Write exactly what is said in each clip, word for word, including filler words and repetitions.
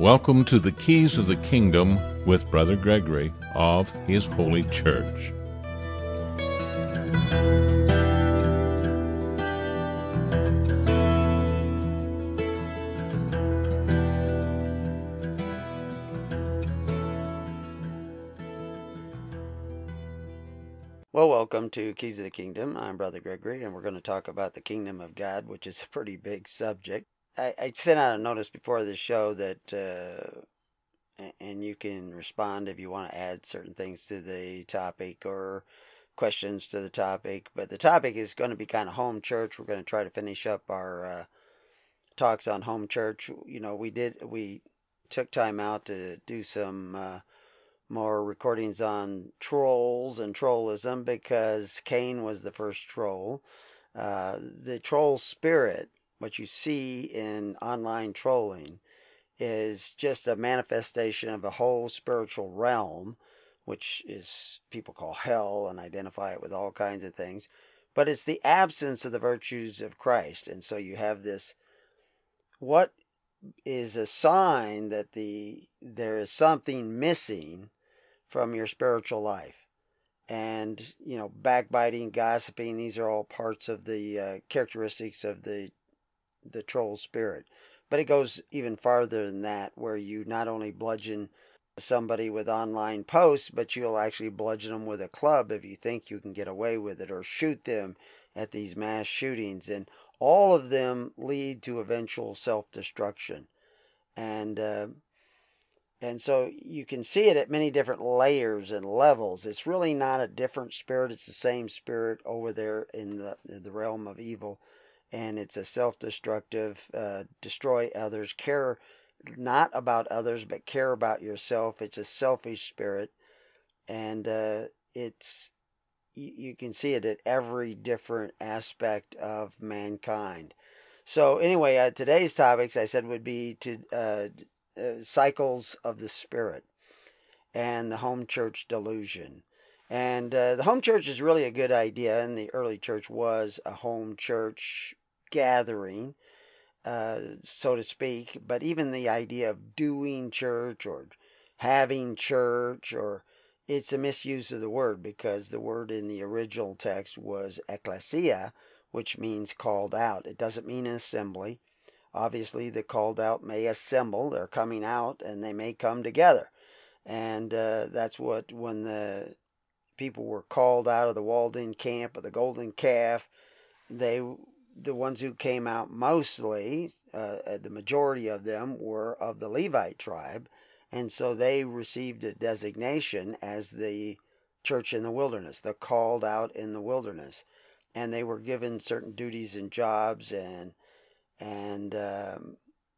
Welcome to the Keys of the Kingdom with Brother Gregory of His Holy Church. Well, welcome to Keys of the Kingdom. I'm Brother Gregory, and we're going to talk about the Kingdom of God, which is a pretty big subject. I, I sent out a notice before the show that, uh, and you can respond if you want to add certain things to the topic or questions to the topic. But the topic is going to be kind of home church. We're going to try to finish up our uh, talks on home church. You know, we did we took time out to do some. Uh, more recordings on trolls and trollism because Cain was the first troll. Uh, the troll spirit, what you see in online trolling, is just a manifestation of a whole spiritual realm, which is people call hell and identify it with all kinds of things. But it's the absence of the virtues of Christ. And so you have this, what is a sign that the there is something missing from your spiritual life. And, you know, backbiting, gossiping, these are all parts of the uh, characteristics of the the troll spirit. But it goes even farther than that, where you not only bludgeon somebody with online posts, but you'll actually bludgeon them with a club if you think you can get away with it, or shoot them at these mass shootings. And all of them lead to eventual self-destruction. And uh, And so you can see it at many different layers and levels. It's really not a different spirit. It's the same spirit over there in the in the realm of evil. And it's a self-destructive, uh, destroy others, care not about others, but care about yourself. It's a selfish spirit. And uh, it's you, you can see it at every different aspect of mankind. So anyway, uh, today's topics I said would be to uh, uh, cycles of the spirit and the home church delusion. And uh, the home church is really a good idea, and the early church was a home church gathering, uh, so to speak. But even the idea of doing church or having church, or it's a misuse of the word, because the word in the original text was ecclesia, which means called out. It doesn't mean an assembly. Obviously, the called out may assemble. They're coming out, and they may come together. And uh, that's what, when the people were called out of the walled-in camp of the golden calf, they, the ones who came out mostly, uh, the majority of them were of the Levite tribe, and so they received a designation as the church in the wilderness, the called out in the wilderness, and they were given certain duties and jobs and and um,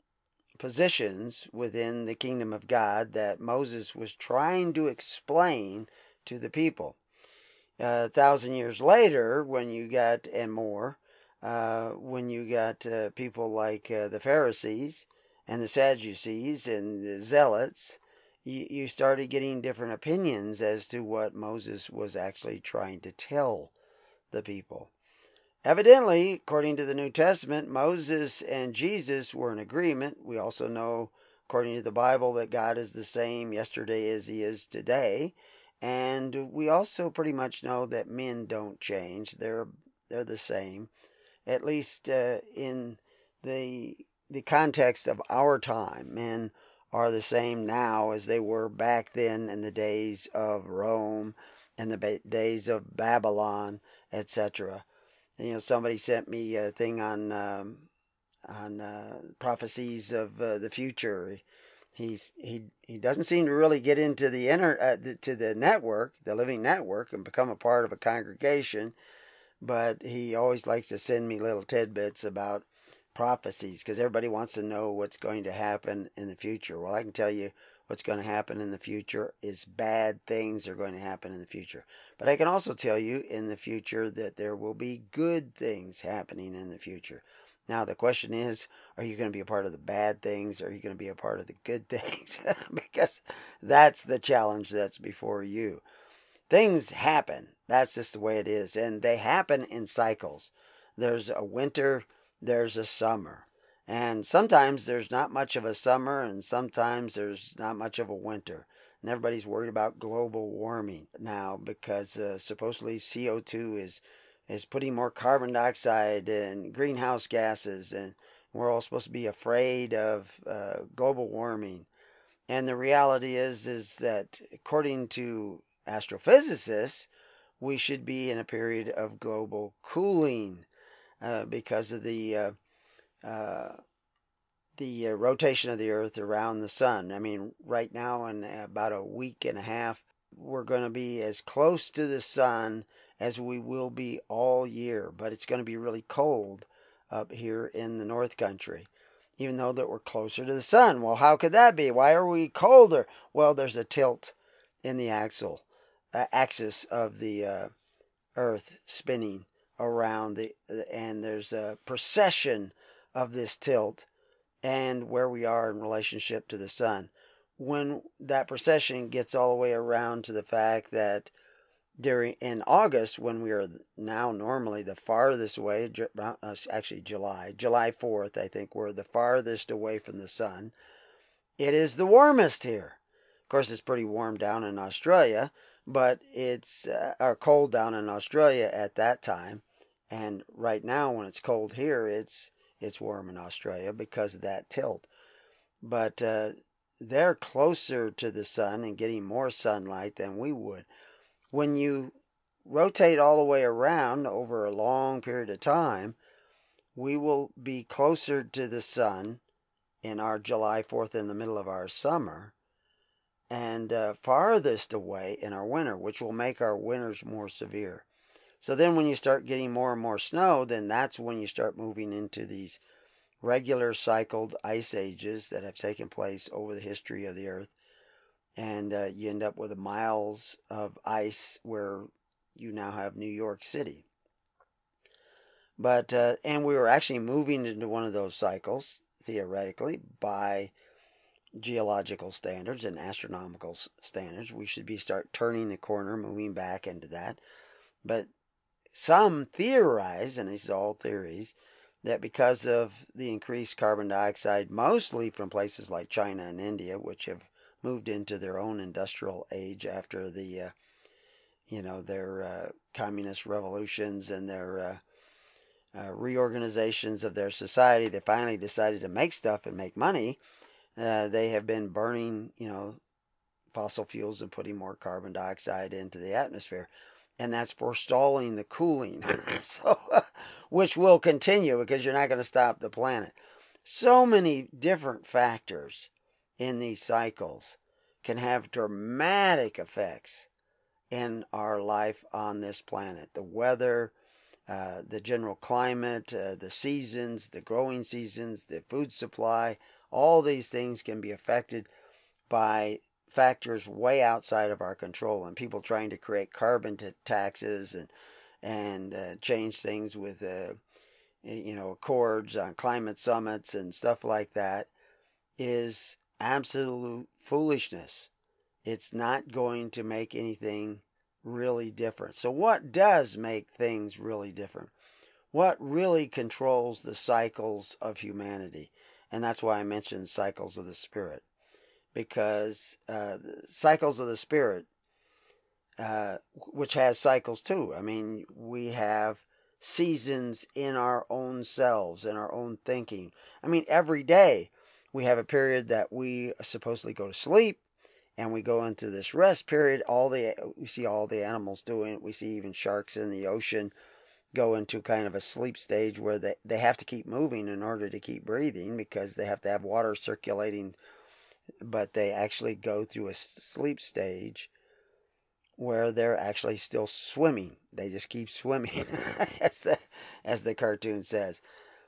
positions within the kingdom of God that Moses was trying to explain to the people. Uh, a thousand years later, when you got, and more, uh, when you got uh, people like uh, the Pharisees and the Sadducees and the Zealots, you, you started getting different opinions as to what Moses was actually trying to tell the people. Evidently, according to the New Testament, Moses and Jesus were in agreement. We also know, according to the Bible, that God is the same yesterday as he is today. And we also pretty much know that men don't change. They're they're the same, at least uh, in the the context of our time. Men are the same now as they were back then in the days of Rome and the ba- days of Babylon, et cetera. You know, somebody sent me a thing on um, on uh, prophecies of uh, the future. He's he he doesn't seem to really get into the inner uh, the, to the network, the living network, and become a part of a congregation. But he always likes to send me little tidbits about prophecies, because everybody wants to know what's going to happen in the future. Well, I can tell you what's going to happen in the future is bad things are going to happen in the future. But I can also tell you in the future that there will be good things happening in the future. Now, the question is, are you going to be a part of the bad things, or are you going to be a part of the good things? Because that's the challenge that's before you. Things happen. That's just the way it is. And they happen in cycles. There's a winter, there's a summer. And sometimes there's not much of a summer, and sometimes there's not much of a winter. And everybody's worried about global warming now because uh, supposedly C O two is is putting more carbon dioxide and greenhouse gases, and we're all supposed to be afraid of uh, global warming. And the reality is is that according to astrophysicists, we should be in a period of global cooling uh, because of the uh, uh, the uh, rotation of the Earth around the sun. I mean, right now, in about a week and a half, we're going to be as close to the sun as we will be all year, but it's going to be really cold up here in the North Country, even though that we're closer to the sun. Well, how could that be? Why are we colder? Well, there's a tilt in the axle, uh, axis of the uh, Earth spinning around the, and there's a precession of this tilt and where we are in relationship to the sun. When that precession gets all the way around to the fact that during in August, when we are now normally the farthest away, actually July, July fourth, I think we're the farthest away from the sun, it is the warmest here. Of course, it's pretty warm down in Australia, but it's uh, or cold down in Australia at that time. And right now, when it's cold here, it's it's warm in Australia because of that tilt. But uh, they're closer to the sun and getting more sunlight than we would. When you rotate all the way around over a long period of time, we will be closer to the sun in our July fourth in the middle of our summer and uh, farthest away in our winter, which will make our winters more severe. So then when you start getting more and more snow, then that's when you start moving into these regular cycled ice ages that have taken place over the history of the Earth. And uh, you end up with miles of ice where you now have New York City. But, uh, and we were actually moving into one of those cycles, theoretically, by geological standards and astronomical standards. We should be start turning the corner, moving back into that. But some theorize, and these are all theories, that because of the increased carbon dioxide, mostly from places like China and India, which have moved into their own industrial age after the, uh, you know, their uh, communist revolutions and their uh, uh, reorganizations of their society, they finally decided to make stuff and make money. Uh, they have been burning, you know, fossil fuels and putting more carbon dioxide into the atmosphere. And that's forestalling the cooling, so which will continue because you're not going to stop the planet. So many different factors in these cycles can have dramatic effects in our life on this planet. The weather, uh, the general climate, uh, the seasons, the growing seasons, the food supply, all these things can be affected by factors way outside of our control, and people trying to create carbon t- taxes and and uh, change things with uh, you know accords on climate summits and stuff like that is absolute foolishness. It's not going to make anything really different. So what does make things really different? What really controls the cycles of humanity? And that's why I mentioned cycles of the spirit. Because uh, cycles of the spirit, uh, which has cycles too. I mean, we have seasons in our own selves, in our own thinking. I mean, every day we have a period that we supposedly go to sleep, and we go into this rest period. All the we see all the animals doing it. We see even sharks in the ocean go into kind of a sleep stage where they, they have to keep moving in order to keep breathing because they have to have water circulating, but they actually go through a sleep stage where they're actually still swimming. They just keep swimming, as the as the cartoon says.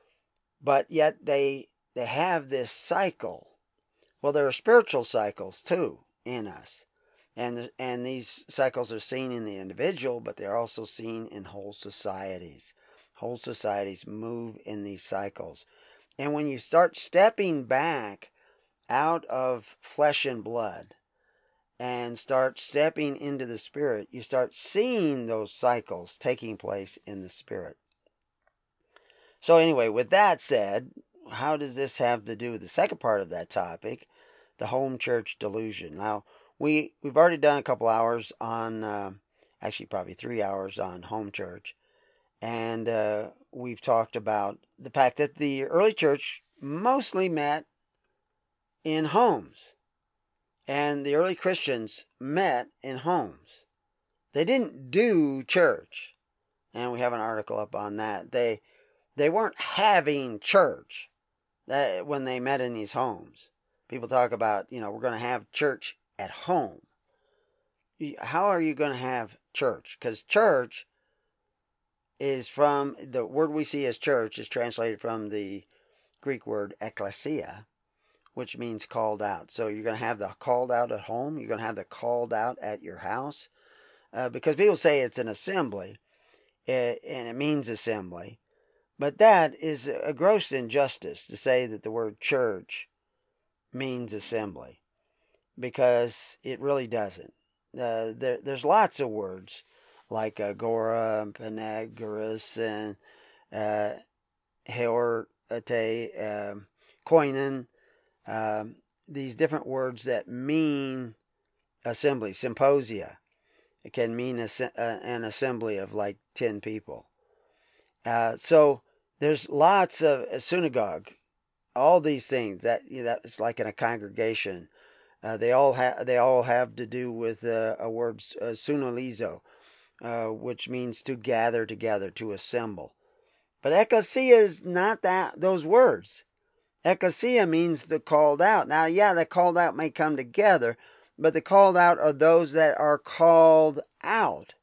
But yet they they have this cycle. Well, there are spiritual cycles too in us, and and these cycles are seen in the individual, but they're also seen in whole societies. Whole societies move in these cycles, and when you start stepping back out of flesh and blood and start stepping into the spirit, you start seeing those cycles taking place in the spirit. So anyway, with that said, how does this have to do with the second part of that topic, the home church delusion? Now, we, we've already done a couple hours on, uh, actually probably three hours on home church. And uh, we've talked about the fact that the early church mostly met in homes. And the early Christians met in homes. They didn't do church. And we have an article up on that. They they weren't having church that, when they met in these homes. People talk about, you know, we're going to have church at home. How are you going to have church? Because church is from, the word we see as church is translated from the Greek word ekklesia, which means called out. So you're going to have the called out at home. You're going to have the called out at your house. Uh, because people say it's an assembly, it, and it means assembly. But that is a gross injustice to say that the word church means assembly, because it really doesn't. Uh, there, there's lots of words like agora, and panagoras, and uh, heorate, um, koinon, um, these different words that mean assembly. Symposia, it can mean a, uh, an assembly of like ten people. Uh, so there's lots of a synagogue, all these things that you know, that it's like in a congregation. Uh, they all have they all have to do with uh, a word uh, sunolizo, uh, which means to gather together, to assemble. But ecclesia is not that those words. Ecclesia means the called out. Now, yeah, the called out may come together, but the called out are those that are called out.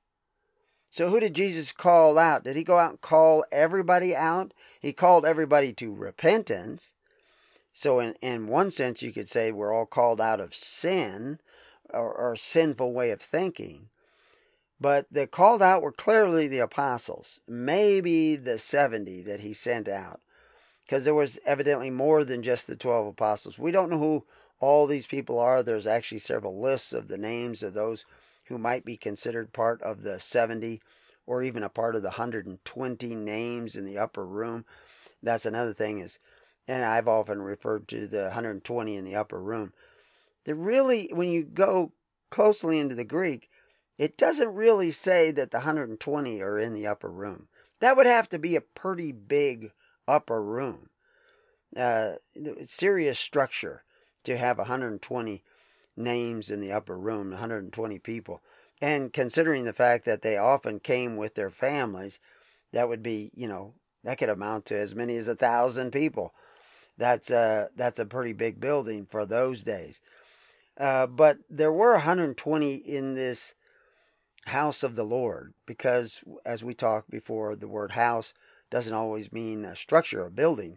So who did Jesus call out? Did he go out and call everybody out? He called everybody to repentance. So in, in one sense, you could say we're all called out of sin or, or sinful way of thinking. But the called out were clearly the apostles, maybe the seventy that he sent out, because there was evidently more than just the twelve apostles. We don't know who all these people are. There's actually several lists of the names of those who might be considered part of the seventy, or even a part of the one hundred twenty names in the upper room. That's another thing is, and I've often referred to the one hundred twenty in the upper room. That really, when you go closely into the Greek, it doesn't really say that the one hundred twenty are in the upper room. That would have to be a pretty big upper room. Uh, serious structure to have one hundred twenty names in the upper room, one hundred twenty people. And considering the fact that they often came with their families, that would be, you know, that could amount to as many as a thousand people. That's a, that's a pretty big building for those days. Uh, but there were one hundred twenty in this house of the Lord, because as we talked before, the word house doesn't always mean a structure, a building.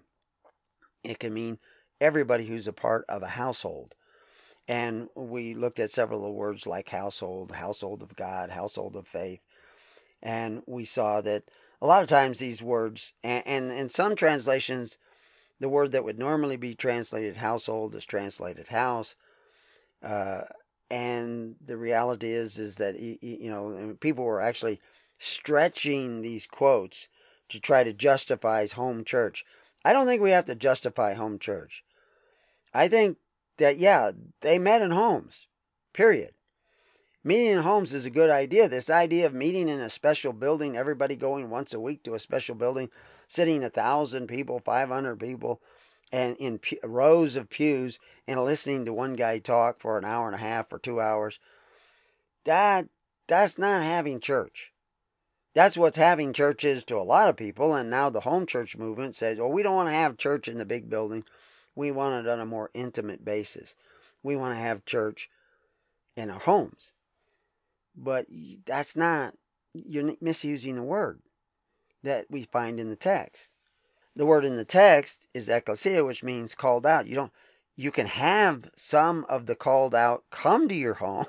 It can mean everybody who's a part of a household. And we looked at several of the words like household, household of God, household of faith. And we saw that a lot of times these words, and, and in some translations, the word that would normally be translated household is translated house. Uh, and the reality is, is that, you know, people were actually stretching these quotes to try to justify home church. I don't think we have to justify home church. I think that, yeah, they met in homes, period. Meeting in homes is a good idea. This idea of meeting in a special building, everybody going once a week to a special building, sitting a thousand people, five hundred people, and in pew, rows of pews, and listening to one guy talk for an hour and a half or two hours, that that's not having church. That's what's having church is to a lot of people, and now the home church movement says, well, we don't want to have church in the big building. We want it on a more intimate basis. We want to have church in our homes. But that's not, you're misusing the word that we find in the text. The word in the text is ekklesia, which means called out. You don't, you can have some of the called out come to your home,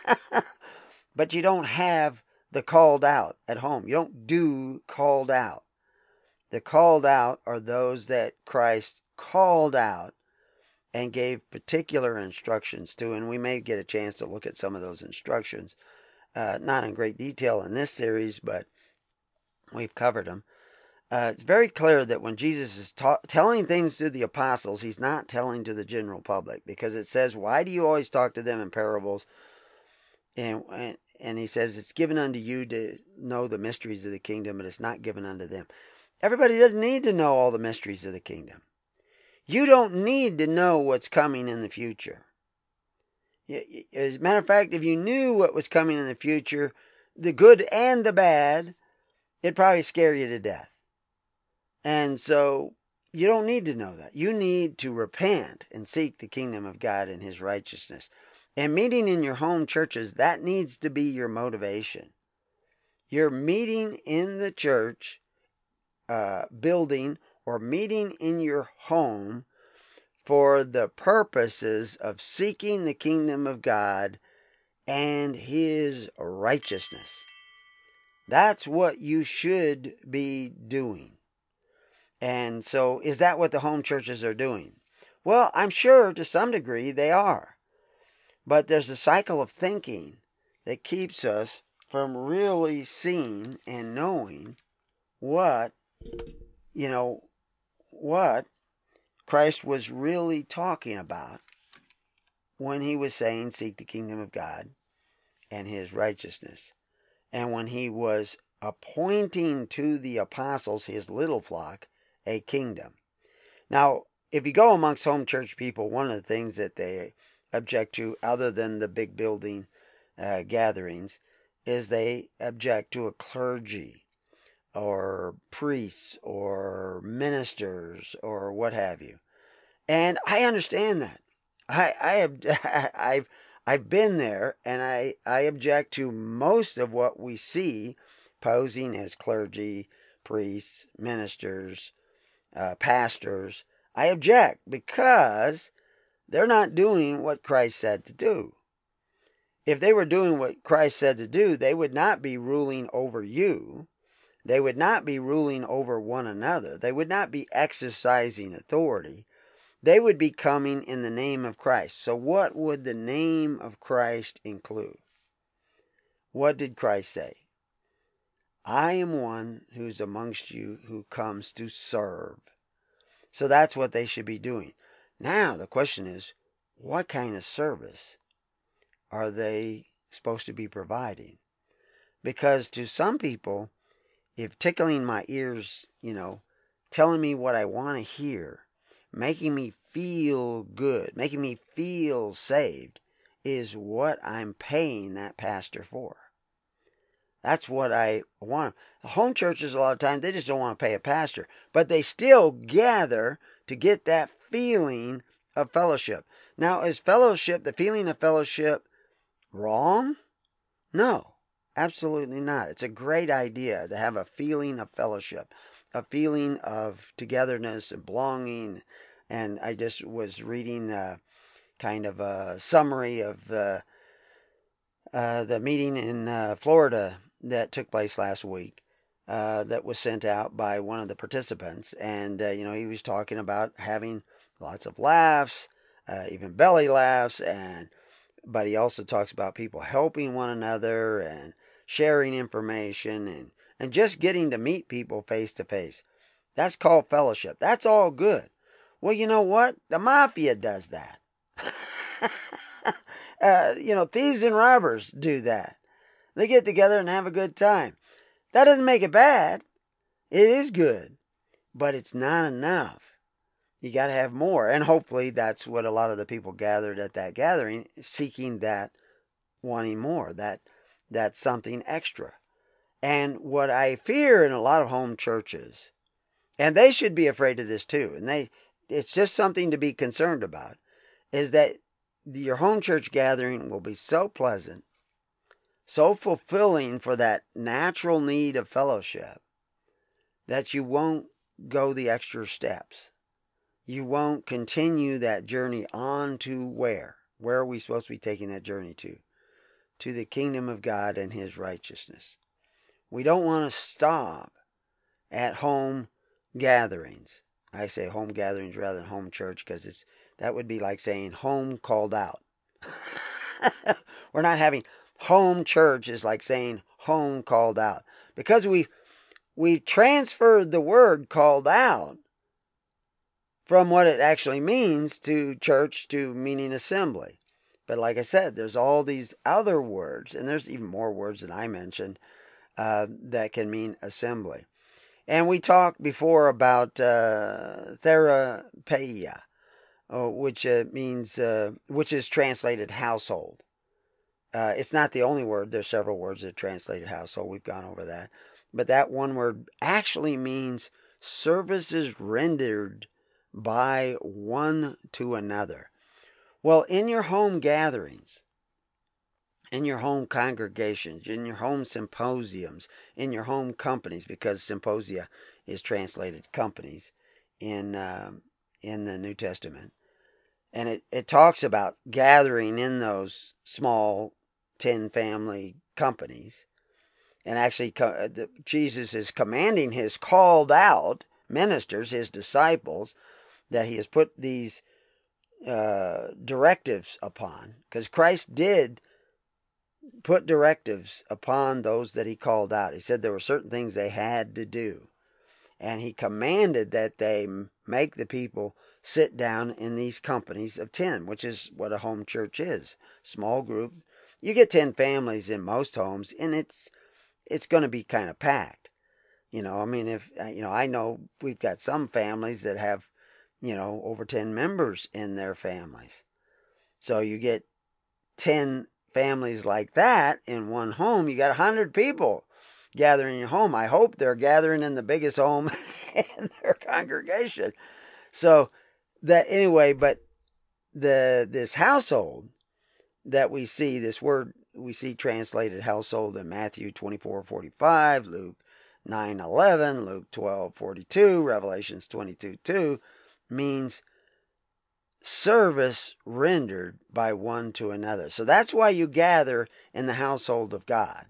but you don't have the called out at home. You don't do called out. The called out are those that Christ called out and gave particular instructions to, and we may get a chance to look at some of those instructions. Uh, not in great detail in this series, but we've covered them. Uh, it's very clear that when Jesus is ta- telling things to the apostles, he's not telling to the general public, because it says, why do you always talk to them in parables? And, and, and he says, it's given unto you to know the mysteries of the kingdom, but it's not given unto them. Everybody doesn't need to know all the mysteries of the kingdom. You don't need to know what's coming in the future. As a matter of fact, if you knew what was coming in the future, the good and the bad, it'd probably scare you to death. And so you don't need to know that. You need to repent and seek the kingdom of God and his righteousness. And meeting in your home churches, that needs to be your motivation. You're meeting in the church uh, building or meeting in your home for the purposes of seeking the kingdom of God and his righteousness. That's what you should be doing. And so, is that what the home churches are doing? Well, I'm sure to some degree they are. But there's a cycle of thinking that keeps us from really seeing and knowing what, you know, what Christ was really talking about when he was saying, seek the kingdom of God and his righteousness. And when he was appointing to the apostles, his little flock, a kingdom. Now, if you go amongst home church people, one of the things that they object to, other than the big building uh, gatherings, is they object to a clergy or priests or ministers or what have you. And I understand that. I, I have, I've, I've been there, and I, I object to most of what we see posing as clergy, priests, ministers, uh, pastors. I object because they're not doing what Christ said to do. If they were doing what Christ said to do, they would not be ruling over you. They would not be ruling over one another. They would not be exercising authority. They would be coming in the name of Christ. So what would the name of Christ include? What did Christ say? I am one who's amongst you who comes to serve. So that's what they should be doing. Now the question is, what kind of service are they supposed to be providing? Because to some people, if tickling my ears, you know, telling me what I want to hear, making me feel good, making me feel saved, is what I'm paying that pastor for. That's what I want. Home churches, a lot of times, they just don't want to pay a pastor, but they still gather to get that feeling of fellowship. Now, is fellowship, the feeling of fellowship, wrong? No, absolutely not. It's a great idea to have a feeling of fellowship, a feeling of togetherness and belonging. And I just was reading a kind of a summary of the, uh, the meeting in uh, Florida that took place last week, uh, that was sent out by one of the participants. And, uh, you know, he was talking about having lots of laughs, uh, even belly laughs, and but he also talks about people helping one another and sharing information and, and just getting to meet people face to face. That's called fellowship. That's all good. Well, you know what? The mafia does that. uh, you know, thieves and robbers do that. They get together and have a good time. That doesn't make it bad. It is good, but it's not enough. You got to have more. And hopefully that's what a lot of the people gathered at that gathering, seeking that, wanting more, that that's something extra. And what I fear in a lot of home churches, and they should be afraid of this too, and they it's just something to be concerned about, is that your home church gathering will be so pleasant, so fulfilling for that natural need of fellowship, that you won't go the extra steps. You won't continue that journey on to where? Where are we supposed to be taking that journey to? To the kingdom of God and his righteousness. We don't want to stop at home gatherings. I say home gatherings rather than home church, because it's that would be like saying home called out. We're not having home church is like saying home called out. Because we we transferred the word called out from what it actually means to church to meaning assembly. But like I said, there's all these other words, and there's even more words than I mentioned, uh, that can mean assembly. And we talked before about uh, therapeia, uh, which uh, means, uh, which is translated household. Uh, it's not the only word. There's several words that are translated household. We've gone over that. But that one word actually means services rendered by one to another. Well, in your home gatherings, in your home congregations, in your home symposiums, in your home companies, because symposia is translated companies in um, in the New Testament. And it, it talks about gathering in those small ten family companies. And actually, Jesus is commanding his called out ministers, his disciples, that he has put these uh, directives upon. Because Christ did put directives upon those that he called out. He said there were certain things they had to do. And he commanded that they make the people sit down in these companies of ten, which is what a home church is. Small group. You get ten families in most homes, and it's it's going to be kind of packed. You know, I mean, if, you know, I know we've got some families that have, you know, over ten members in their families. So you get ten families like that in one home, you got one hundred people gathering in your home. I hope they're gathering in the biggest home in their congregation. So that anyway, but the this household that we see, this word we see translated household in Matthew twenty-four forty-five, Luke nine eleven, Luke twelve forty-two, Revelations twenty-two two, means service rendered by one to another. So that's why you gather in the household of God,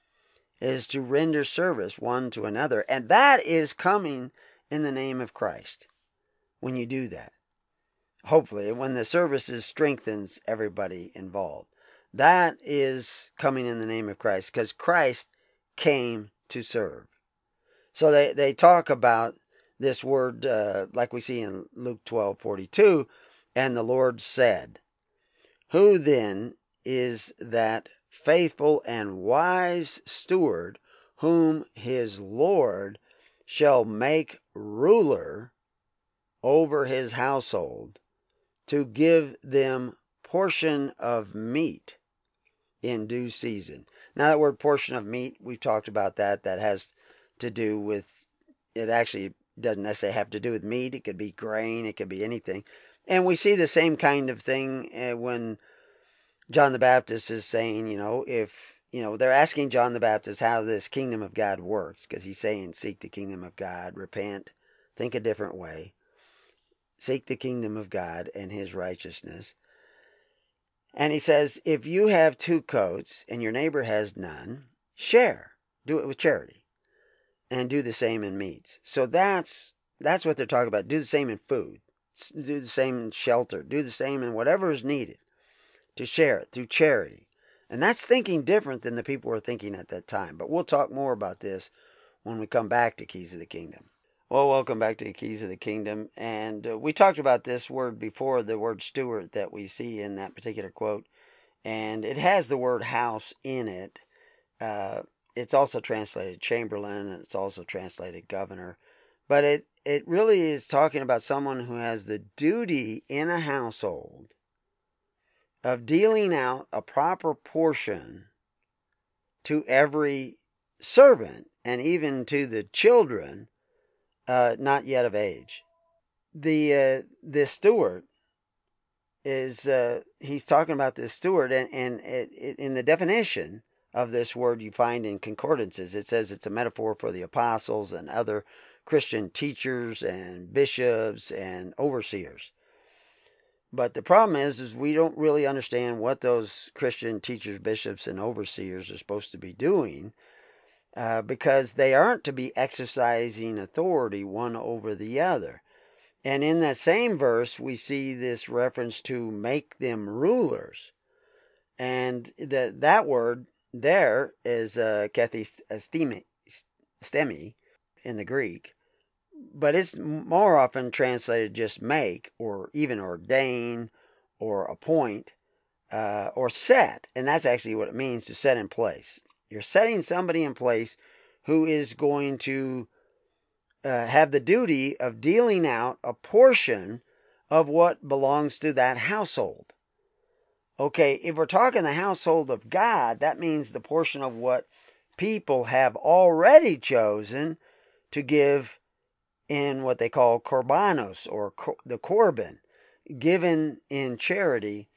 is to render service one to another. And that is coming in the name of Christ when you do that. Hopefully, when the services strengthens everybody involved. That is coming in the name of Christ, because Christ came to serve. So they, they talk about this word, uh, like we see in Luke twelve forty-two, and the Lord said, "Who then is that faithful and wise steward whom his Lord shall make ruler over his household, to give them portion of meat in due season?" Now that word portion of meat, we've talked about that. That has to do with, it actually doesn't necessarily have to do with meat. It could be grain. It could be anything. And we see the same kind of thing when John the Baptist is saying, you know, if, you know, they're asking John the Baptist how this kingdom of God works, because he's saying, seek the kingdom of God, repent, think a different way, seek the kingdom of God and his righteousness. And he says, if you have two coats and your neighbor has none, share. Do it with charity. And do the same in meats. So that's that's what they're talking about. Do the same in food. Do the same in shelter. Do the same in whatever is needed. To share it through charity. And that's thinking different than the people were thinking at that time. But we'll talk more about this when we come back to Keys of the Kingdom. Well, welcome back to the Keys of the Kingdom. And uh, we talked about this word before, the word steward that we see in that particular quote. And it has the word house in it. Uh, it's also translated chamberlain, and it's also translated governor. But it, it really is talking about someone who has the duty in a household of dealing out a proper portion to every servant and even to the children uh, not yet of age. The uh, this steward is, uh, he's talking about this steward, and, and it, it, in the definition of this word you find in concordances, it says it's a metaphor for the apostles and other Christian teachers and bishops and overseers. But the problem is, is we don't really understand what those Christian teachers, bishops, and overseers are supposed to be doing, uh, because they aren't to be exercising authority one over the other. And in that same verse, we see this reference to make them rulers. And that that word there is uh, kathistemi, stemi, in the Greek, but it's more often translated just make, or even ordain, or appoint, uh, or set. And that's actually what it means to set in place. You're setting somebody in place who is going to uh, have the duty of dealing out a portion of what belongs to that household. Okay, if we're talking the household of God, that means the portion of what people have already chosen to give in what they call korbanos, or the korban, given in charity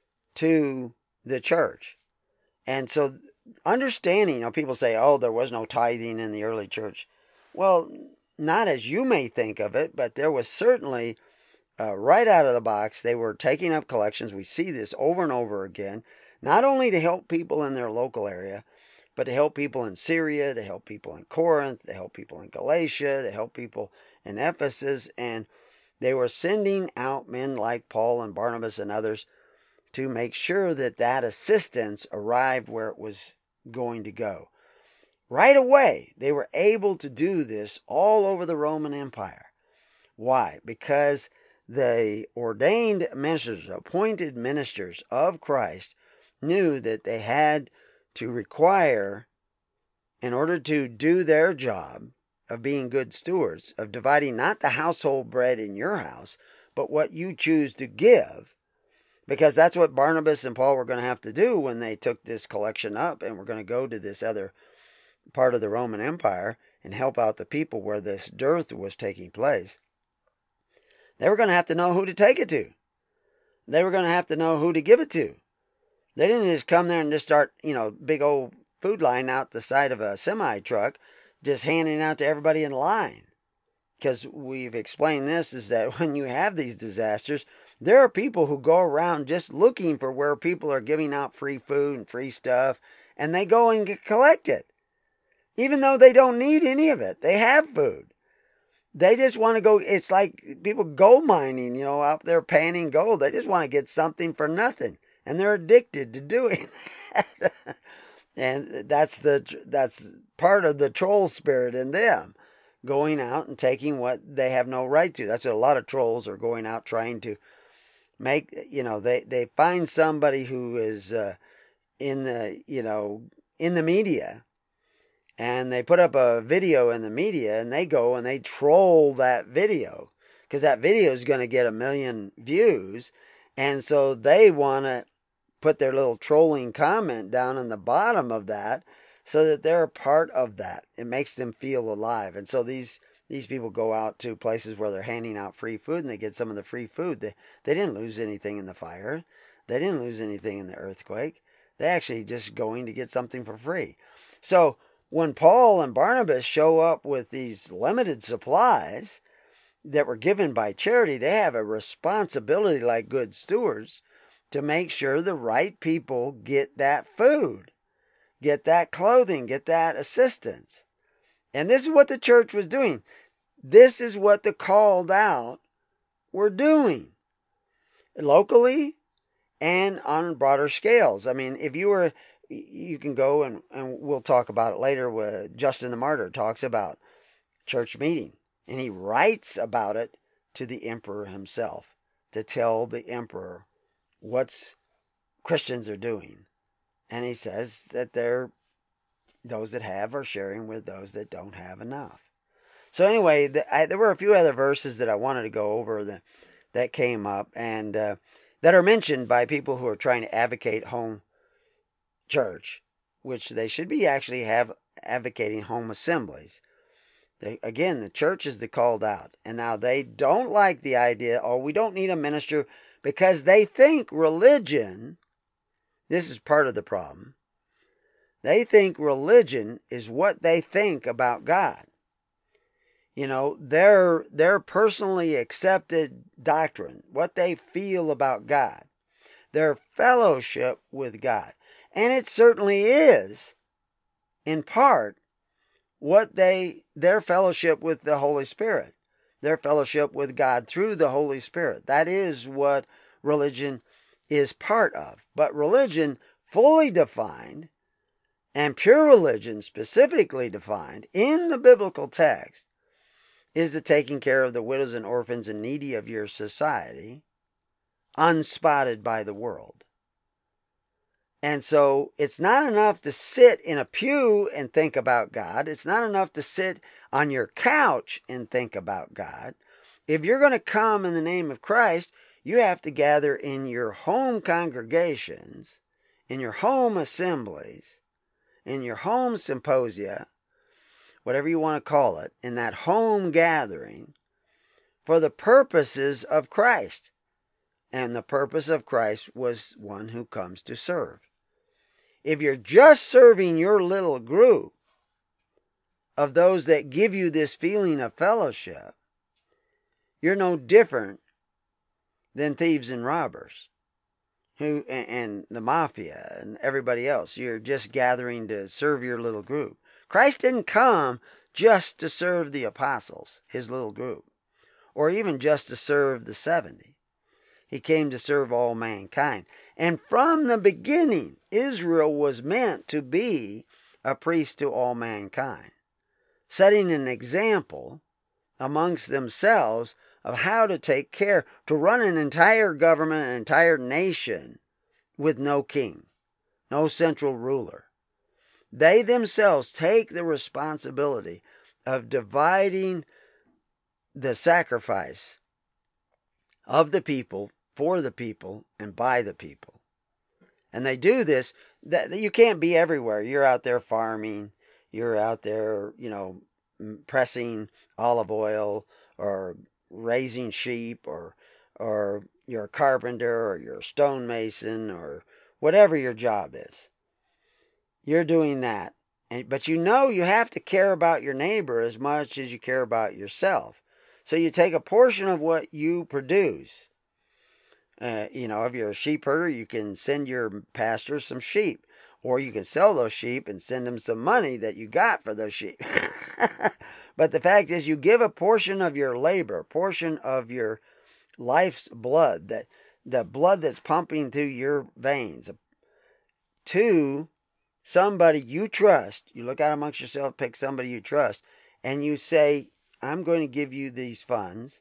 to the church. And so understanding, you know, people say, oh, there was no tithing in the early church. Well, not as you may think of it, but there was certainly, uh, right out of the box, they were taking up collections. We see this over and over again, not only to help people in their local area, but to help people in Syria, to help people in Corinth, to help people in Galatia, to help people in Ephesus. And they were sending out men like Paul and Barnabas and others to make sure that that assistance arrived where it was going to go. Right away, they were able to do this all over the Roman Empire. Why? Because the ordained ministers, appointed ministers of Christ, knew that they had to require, in order to do their job of being good stewards, of dividing not the household bread in your house, but what you choose to give, because that's what Barnabas and Paul were going to have to do when they took this collection up and were going to go to this other part of the Roman Empire and help out the people where this dearth was taking place. They were going to have to know who to take it to. They were going to have to know who to give it to. They didn't just come there and just start, you know, big old food line out the side of a semi truck, just handing out to everybody in line. Because we've explained this, is that when you have these disasters, there are people who go around just looking for where people are giving out free food and free stuff, and they go and get, collect it. Even though they don't need any of it. They have food. They just want to go, it's like people gold mining, you know, out there panning gold. They just want to get something for nothing. And they're addicted to doing that. And that's the that's part of the troll spirit in them, going out and taking what they have no right to. That's what a lot of trolls are going out trying to make, you know, they, they find somebody who is uh, in the, you know, in the media, and they put up a video in the media, and they go and they troll that video, because that video is going to get a million views. And so they want to put their little trolling comment down in the bottom of that so that they're a part of that. It makes them feel alive. And so these these people go out to places where they're handing out free food, and they get some of the free food. They, they didn't lose anything in the fire. They didn't lose anything in the earthquake. They actually just going to get something for free. So when Paul and Barnabas show up with these limited supplies that were given by charity, they have a responsibility, like good stewards, to make sure the right people get that food, get that clothing, get that assistance. And this is what the church was doing. This is what the called out were doing, locally and on broader scales. I mean, if you were, you can go and, and we'll talk about it later, where Justin the Martyr talks about church meeting. And he writes about it to the emperor himself, to tell the emperor what Christians are doing. And he says that they're, those that have are sharing with those that don't have enough. So anyway, the, I, there were a few other verses that I wanted to go over that, that came up, and uh, that are mentioned by people who are trying to advocate home church, which they should be actually have advocating home assemblies. They, again, the church is the called out. And now they don't like the idea, oh, we don't need a minister, because they think religion, this is part of the problem, they think religion is what they think about God. You know, their, their personally accepted doctrine, what they feel about God, their fellowship with God. And it certainly is, in part, what they, their fellowship with the Holy Spirit, their fellowship with God through the Holy Spirit. That is what religion is part of. But religion, fully defined And pure religion, specifically defined in the biblical text, is the taking care of the widows and orphans and needy of your society, unspotted by the world. And so it's not enough to sit in a pew and think about God. It's not enough to sit on your couch and think about God. If you're going to come in the name of Christ, you have to gather in your home congregations, in your home assemblies, in your home symposia, whatever you want to call it, in that home gathering, for the purposes of Christ. And the purpose of Christ was one who comes to serve. If you're just serving your little group of those that give you this feeling of fellowship, you're no different than thieves and robbers who and, and the mafia and everybody else. You're just gathering to serve your little group. Christ didn't come just to serve the apostles, his little group, or even just to serve the seventy. He came to serve all mankind. And from the beginning, Israel was meant to be a priest to all mankind, setting an example amongst themselves of how to take care, to run an entire government, an entire nation with no king, no central ruler. They themselves take the responsibility of dividing the sacrifice of the people, for the people, and by the people. And they do this, that you can't be everywhere. You're out there farming, you're out there, you know, pressing olive oil, or raising sheep, or or you're a carpenter, or you're a stonemason, or whatever your job is. You're doing that. And, but you know you have to care about your neighbor as much as you care about yourself. So you take a portion of what you produce. Uh, you know, if you're a sheep herder, you can send your pastor some sheep. Or you can sell those sheep and send him some money that you got for those sheep. But the fact is, you give a portion of your labor, a portion of your life's blood, that the blood that's pumping through your veins, to somebody you trust. You look out amongst yourself, pick somebody you trust, and you say, I'm going to give you these funds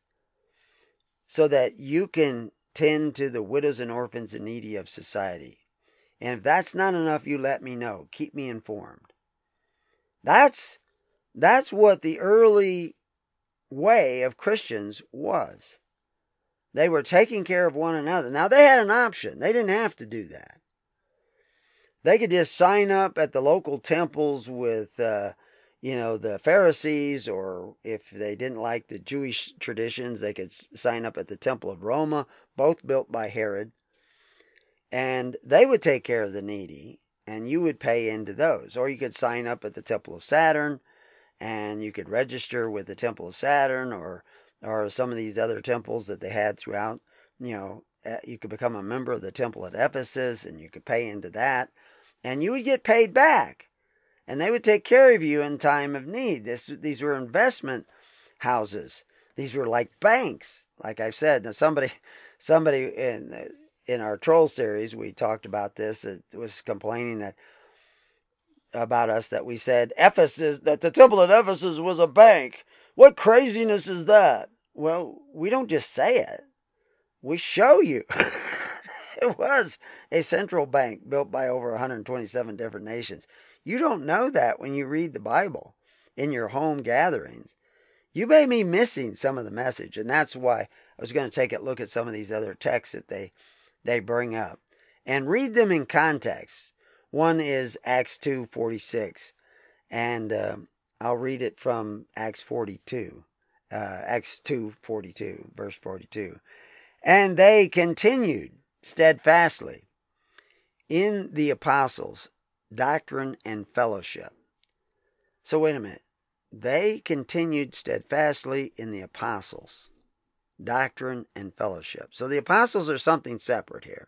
so that you can tend to the widows and orphans and needy of society. And if that's not enough, you let me know. Keep me informed. That's, that's what the early way of Christians was. They were taking care of one another. Now, they had an option. They didn't have to do that. They could just sign up at the local temples with, uh, you know, the Pharisees, or if they didn't like the Jewish traditions, they could sign up at the Temple of Roma, both built by Herod. And they would take care of the needy, and you would pay into those. Or you could sign up at the Temple of Saturn, and you could register with the Temple of Saturn, or or some of these other temples that they had throughout. You know, you could become a member of the Temple at Ephesus, and you could pay into that. And you would get paid back. And they would take care of you in time of need. This, these were investment houses. These were like banks, like I've said. Now, somebody, somebody in in our troll series, we talked about this. It was complaining that about us that we said Ephesus, that the temple at Ephesus was a bank. What craziness is that? Well, we don't just say it. We show you. It was a central bank built by over one hundred twenty-seven different nations. You don't know that when you read the Bible in your home gatherings. You may be missing some of the message, and that's why I was going to take a look at some of these other texts that they, they bring up and read them in context. One is Acts two forty-six, and uh, I'll read it from Acts forty-two, uh, Acts two forty-two, verse forty-two. And they continued steadfastly in the apostles' doctrine and fellowship. So wait a minute. They continued steadfastly in the apostles' doctrine and fellowship. So the apostles are something separate here.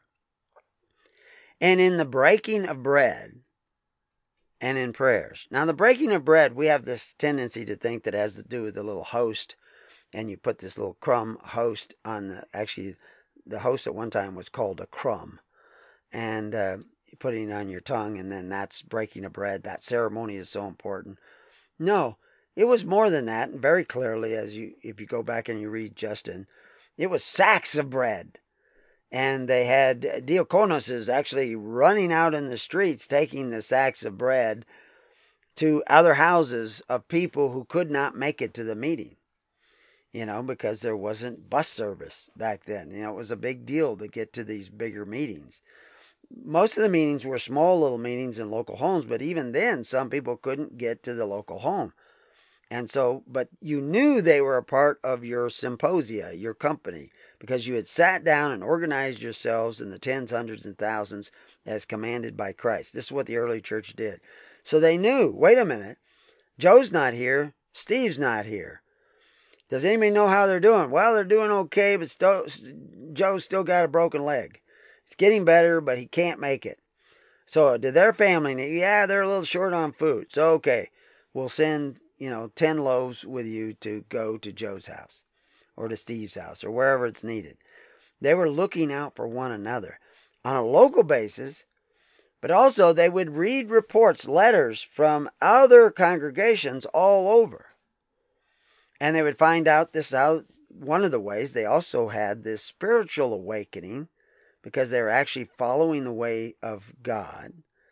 And in the breaking of bread and in prayers. Now the breaking of bread, we have this tendency to think that it has to do with the little host, and you put this little crumb host on the, actually the host at one time was called a crumb. And uh, putting it on your tongue, and then that's breaking of bread. That ceremony is so important. No, it was more than that, and very clearly, as you if you go back and you read Justin, it was sacks of bread. And they had diaconoses actually running out in the streets, taking the sacks of bread to other houses of people who could not make it to the meeting. You know, because there wasn't bus service back then. You know, it was a big deal to get to these bigger meetings. Most of the meetings were small little meetings in local homes, but even then, some people couldn't get to the local home. And so, but you knew they were a part of your symposia, your company, because you had sat down and organized yourselves in the tens, hundreds, and thousands as commanded by Christ. This is what the early church did. So they knew, wait a minute, Joe's not here, Steve's not here. Does anybody know how they're doing? Well, they're doing okay, but still, Joe's still got a broken leg. It's getting better, but he can't make it. So did their family, yeah, they're a little short on food. So, okay, we'll send, you know, ten loaves with you to go to Joe's house or to Steve's house or wherever it's needed. They were looking out for one another on a local basis, but also they would read reports, letters from other congregations all over. And they would find out this out. One of the ways they also had this spiritual awakening because they were actually following the way of God.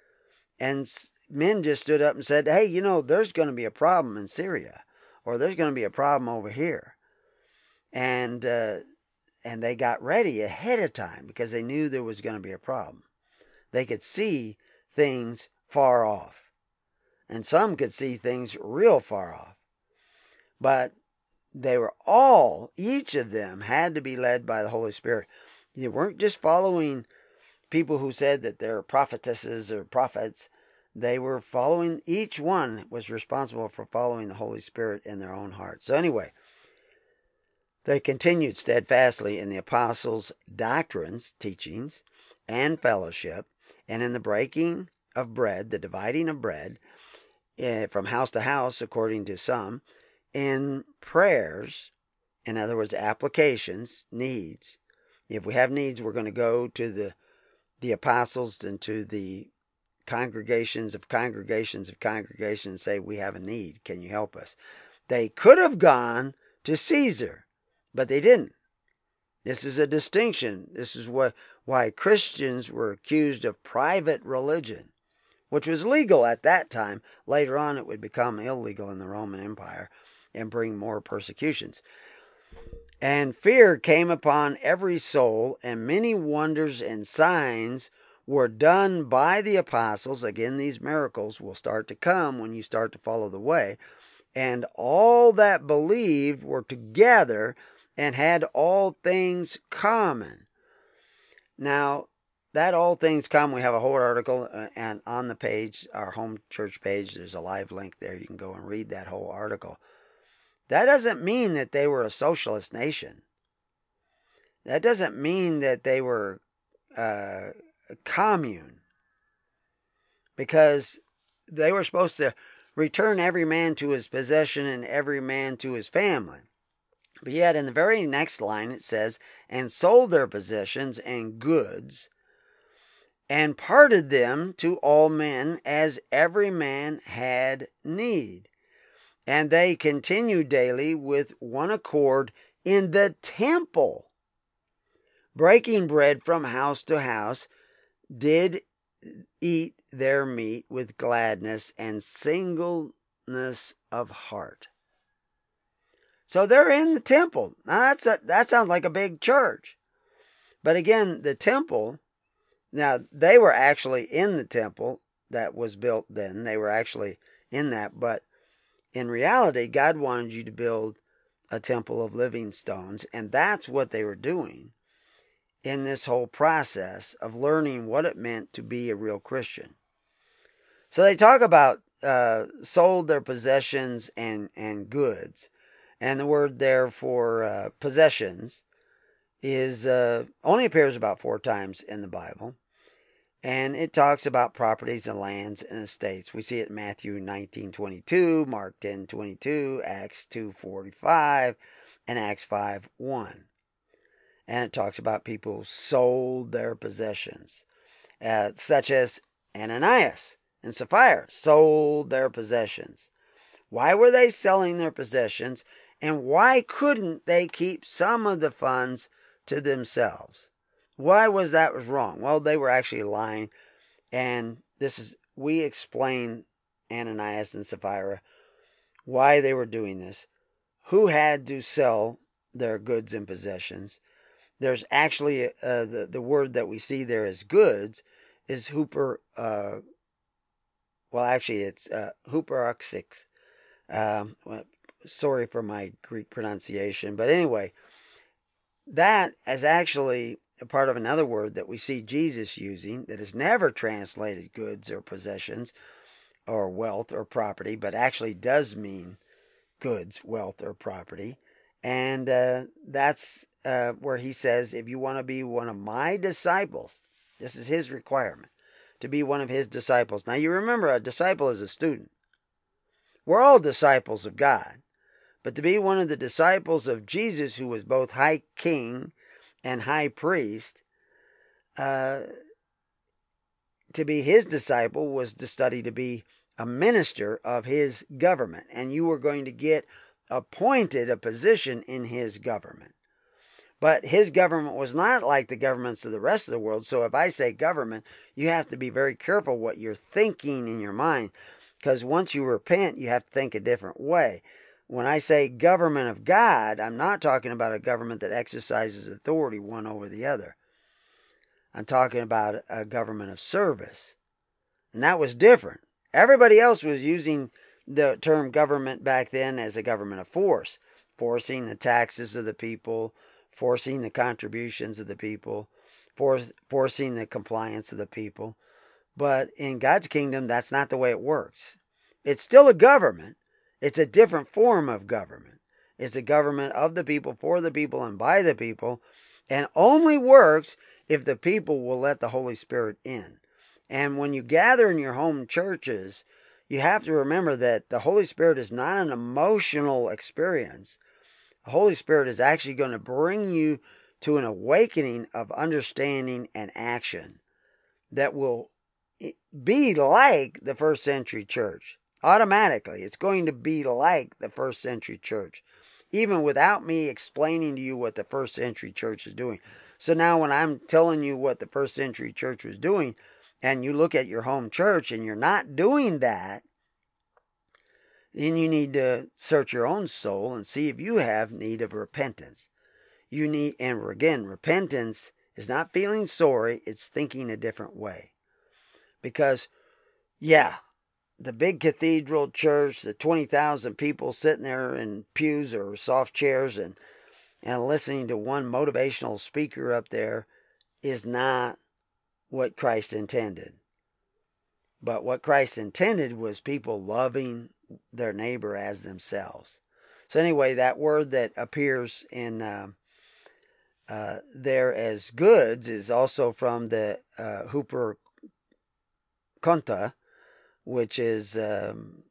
And men just stood up and said, hey, you know, there's going to be a problem in Syria, or there's going to be a problem over here. And uh, and they got ready ahead of time because they knew there was going to be a problem. They could see things far off. And some could see things real far off. But they were all, each of them had to be led by the Holy Spirit. They weren't just following people who said that they're prophetesses or prophets. They were following, each one was responsible for following the Holy Spirit in their own heart. So anyway, they continued steadfastly in the apostles' doctrines, teachings, and fellowship, and in the breaking of bread, the dividing of bread, eh, from house to house, according to some, in prayers, in other words, applications, needs. If we have needs, we're going to go to the the apostles and to the congregations of congregations of congregations and say, we have a need. Can you help us? They could have gone to Caesar, but they didn't. This is a distinction. This is what why Christians were accused of private religion, which was legal at that time. Later on, it would become illegal in the Roman Empire and bring more persecutions. And fear came upon every soul, and many wonders and signs were done by the apostles. Again, these miracles will start to come when you start to follow the way. And all that believed were together and had all things common. Now, that all things common, we have a whole article, uh, and on the page, our home church page, there's a live link there. You can go and read that whole article. That doesn't mean that they were a socialist nation. That doesn't mean that they were uh, a commune. Because they were supposed to return every man to his possession and every man to his family. But yet in the very next line it says, and sold their possessions and goods, and parted them to all men as every man had need. And they continued daily with one accord in the temple, breaking bread from house to house, did eat their meat with gladness and singleness of heart. So they're in the temple. Now that's a, that sounds like a big church. But again, the temple, now they were actually in the temple that was built then. They were actually in that, but in reality, God wanted you to build a temple of living stones, and that's what they were doing in this whole process of learning what it meant to be a real Christian. So they talk about uh, sold their possessions and, and goods, and the word there for uh, possessions is uh, only appears about four times in the Bible. And it talks about properties and lands and estates. We see it in Matthew nineteen twenty-two, Mark ten twenty-two, Acts two forty-five, and Acts five one. And it talks about people who sold their possessions. uh, such as Ananias and Sapphira sold their possessions. Why were they selling their possessions, and why couldn't they keep some of the funds to themselves? Why was that was wrong? Well, they were actually lying, and this is we explain Ananias and Sapphira, why they were doing this, who had to sell their goods and possessions. There's actually uh, the the word that we see there as goods is huper. Uh, well, actually, it's uh, huperoxix. Um, well, sorry for my Greek pronunciation, but anyway, that is actually a part of another word that we see Jesus using that is never translated goods or possessions or wealth or property, but actually does mean goods, wealth, or property. And uh, that's uh, where he says, if you want to be one of my disciples, this is his requirement, to be one of his disciples. Now you remember, a disciple is a student. We're all disciples of God. But to be one of the disciples of Jesus, who was both high king and high priest, uh, to be his disciple was to study to be a minister of his government. And you were going to get appointed a position in his government. But his government was not like the governments of the rest of the world. So if I say government, you have to be very careful what you're thinking in your mind. Because once you repent, you have to think a different way. When I say government of God, I'm not talking about a government that exercises authority one over the other. I'm talking about a government of service. And that was different. Everybody else was using the term government back then as a government of force, forcing the taxes of the people, forcing the contributions of the people, for, forcing the compliance of the people. But in God's kingdom, that's not the way it works. It's still a government. It's a different form of government. It's a government of the people, for the people, and by the people, and only works if the people will let the Holy Spirit in. And when you gather in your home churches, you have to remember that the Holy Spirit is not an emotional experience. The Holy Spirit is actually going to bring you to an awakening of understanding and action that will be like the first century church. Automatically, it's going to be like the first century church, even without me explaining to you what the first century church is doing. So now when I'm telling you what the first century church was doing, and you look at your home church and you're not doing that, then you need to search your own soul and see if you have need of repentance. You need, and again, repentance is not feeling sorry, it's thinking a different way. Because, yeah, the big cathedral church, the twenty thousand people sitting there in pews or soft chairs and, and listening to one motivational speaker up there is not what Christ intended. But what Christ intended was people loving their neighbor as themselves. So anyway, that word that appears in uh, uh, there as goods is also from the uh, Huper Conta, which is um,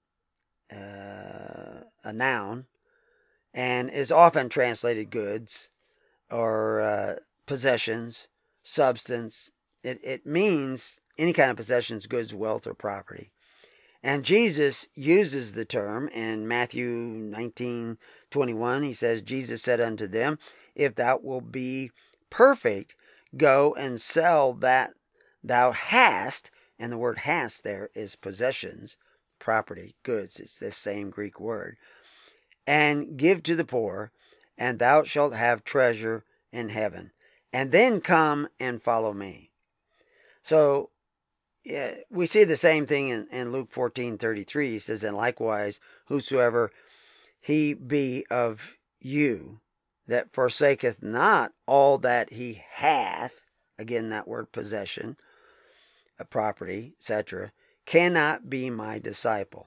uh, a noun, and is often translated goods or uh, possessions, substance. It, it means any kind of possessions, goods, wealth, or property. And Jesus uses the term in Matthew nineteen twenty-one. He says, Jesus said unto them, if thou wilt be perfect, go and sell that thou hast. And the word hast there is possessions, property, goods. It's the same Greek word. And give to the poor, and thou shalt have treasure in heaven. And then come and follow me. So yeah, we see the same thing in, in Luke fourteen thirty-three. He says, and likewise, whosoever he be of you that forsaketh not all that he hath, again that word possession, a property, et cetera, cannot be my disciple.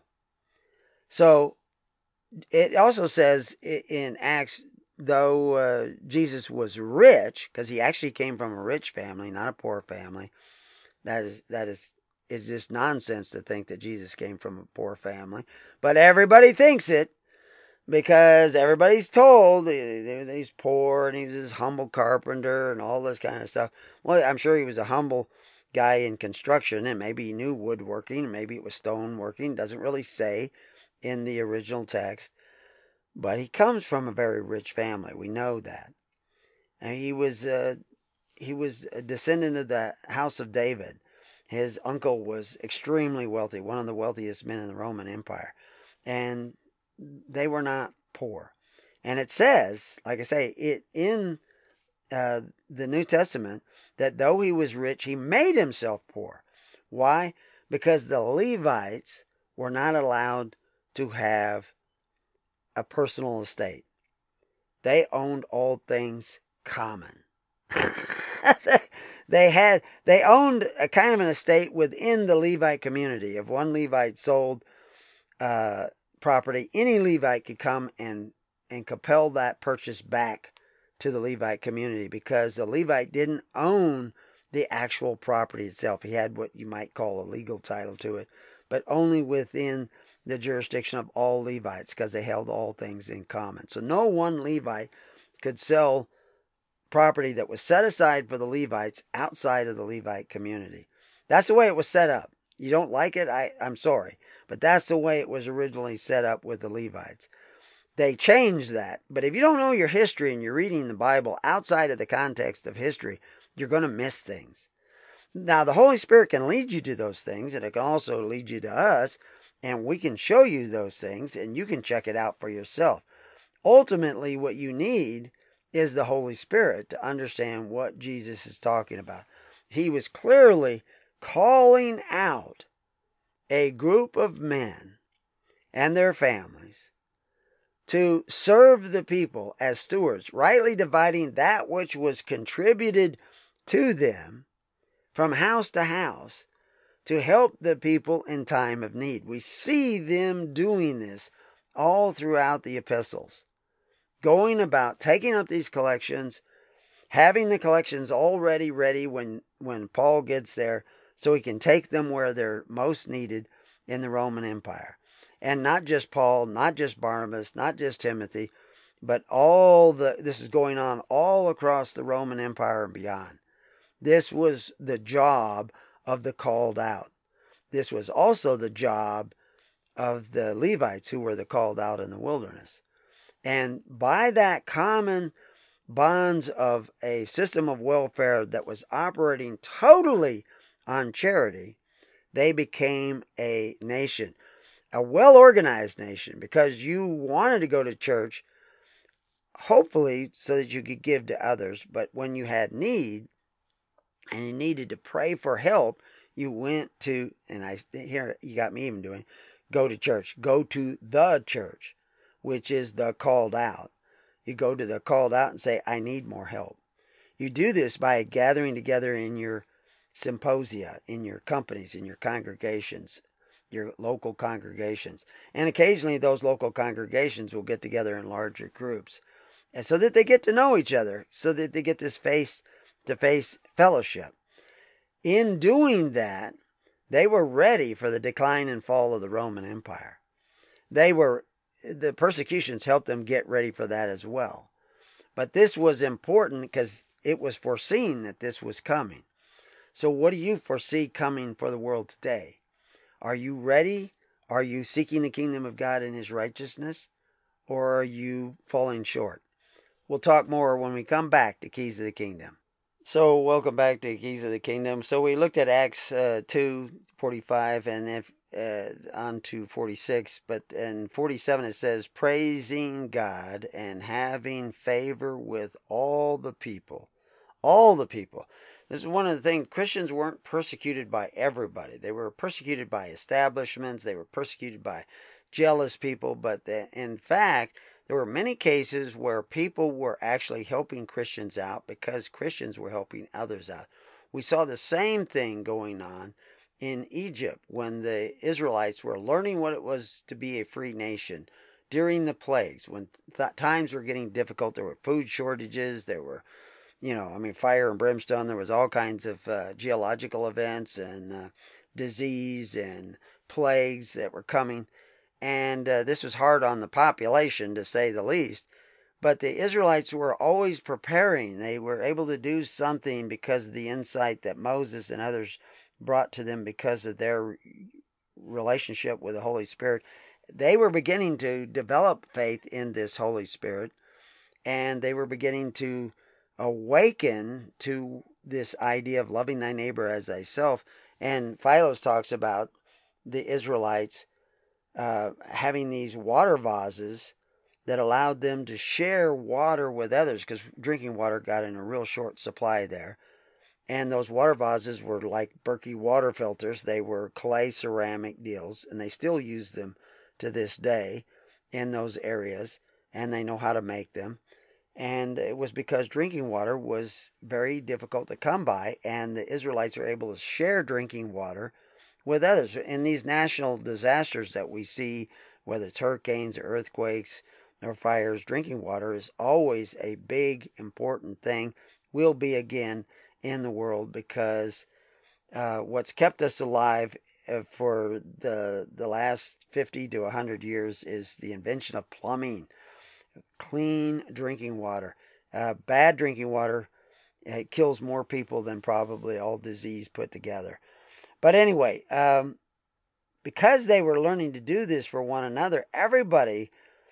So it also says in Acts, though uh, Jesus was rich, because he actually came from a rich family, not a poor family. That is, that is, it's just nonsense to think that Jesus came from a poor family. But everybody thinks it, because everybody's told he's poor and he was this humble carpenter and all this kind of stuff. Well, I'm sure he was a humble guy in construction, and maybe he knew woodworking, maybe it was stoneworking, doesn't really say in the original text, but he comes from a very rich family. We know that. And he was uh, he was a descendant of the house of David. His uncle was extremely wealthy, one of the wealthiest men in the Roman Empire, and they were not poor. And it says, like I say, it in uh, the New Testament, that though he was rich, he made himself poor. Why? Because the Levites were not allowed to have a personal estate. They owned all things common. they had they owned a kind of an estate within the Levite community. If one Levite sold uh, property, any Levite could come and and compel that purchase back to the Levite community, because the Levite didn't own the actual property itself. He had what you might call a legal title to it, but only within the jurisdiction of all Levites, because they held all things in common. So no one Levite could sell property that was set aside for the Levites outside of the Levite community. That's the way it was set up. You don't like it? I, I'm sorry. But that's the way it was originally set up with the Levites. They changed that. But if you don't know your history and you're reading the Bible outside of the context of history, you're going to miss things. Now, the Holy Spirit can lead you to those things, and it can also lead you to us, and we can show you those things, and you can check it out for yourself. Ultimately, what you need is the Holy Spirit to understand what Jesus is talking about. He was clearly calling out a group of men and their families to serve the people as stewards, rightly dividing that which was contributed to them from house to house to help the people in time of need. We see them doing this all throughout the epistles, going about taking up these collections, having the collections already ready when, when Paul gets there, so he can take them where they're most needed in the Roman Empire. And not just Paul, not just Barnabas, not just Timothy, but all the, this is going on all across the Roman Empire and beyond. This was the job of the called out. This was also the job of the Levites, who were the called out in the wilderness. And by that common bonds of a system of welfare that was operating totally on charity, they became a nation. A well-organized nation, because you wanted to go to church, hopefully so that you could give to others. But when you had need and you needed to pray for help, you went to, and I here you got me even doing, go to church. Go to the church, which is the called out. You go to the called out and say, I need more help. You do this by gathering together in your symposia, in your companies, in your congregations, your local congregations. And occasionally those local congregations will get together in larger groups, and so that they get to know each other, so that they get this face-to-face fellowship. In doing that, they were ready for the decline and fall of the Roman Empire. They were, the persecutions helped them get ready for that as well. But this was important because it was foreseen that this was coming. So what do you foresee coming for the world today? Are you ready? Are you seeking the kingdom of God and His righteousness? Or are you falling short? We'll talk more when we come back to Keys of the Kingdom. So welcome back to Keys of the Kingdom. So we looked at Acts uh, two forty-five and then uh, on to forty-six. But in forty-seven it says, praising God and having favor with all the people. All the people. This is one of the things. Christians weren't persecuted by everybody. They were persecuted by establishments. They were persecuted by jealous people. But the, in fact, there were many cases where people were actually helping Christians out because Christians were helping others out. We saw the same thing going on in Egypt when the Israelites were learning what it was to be a free nation during the plagues. When th- times were getting difficult, there were food shortages, there were You know, I mean, fire and brimstone. There was all kinds of uh, geological events and uh, disease and plagues that were coming. And uh, this was hard on the population, to say the least. But the Israelites were always preparing. They were able to do something because of the insight that Moses and others brought to them because of their relationship with the Holy Spirit. They were beginning to develop faith in this Holy Spirit, and they were beginning to awaken to this idea of loving thy neighbor as thyself. And Philos talks about the Israelites uh, having these water vases that allowed them to share water with others, because drinking water got in a real short supply there. And those water vases were like Berkey water filters. They were clay ceramic deals, and they still use them to this day in those areas, and they know how to make them. And it was because drinking water was very difficult to come by, and the Israelites are able to share drinking water with others. In these national disasters that we see, whether it's hurricanes or earthquakes or fires, drinking water is always a big, important thing. Will be again in the world, because uh, what's kept us alive uh, for the the last fifty to one hundred years is the invention of plumbing. Clean drinking water. Uh, bad drinking water, it kills more people than probably all disease put together. But anyway, um, because they were learning to do this for one another, everybody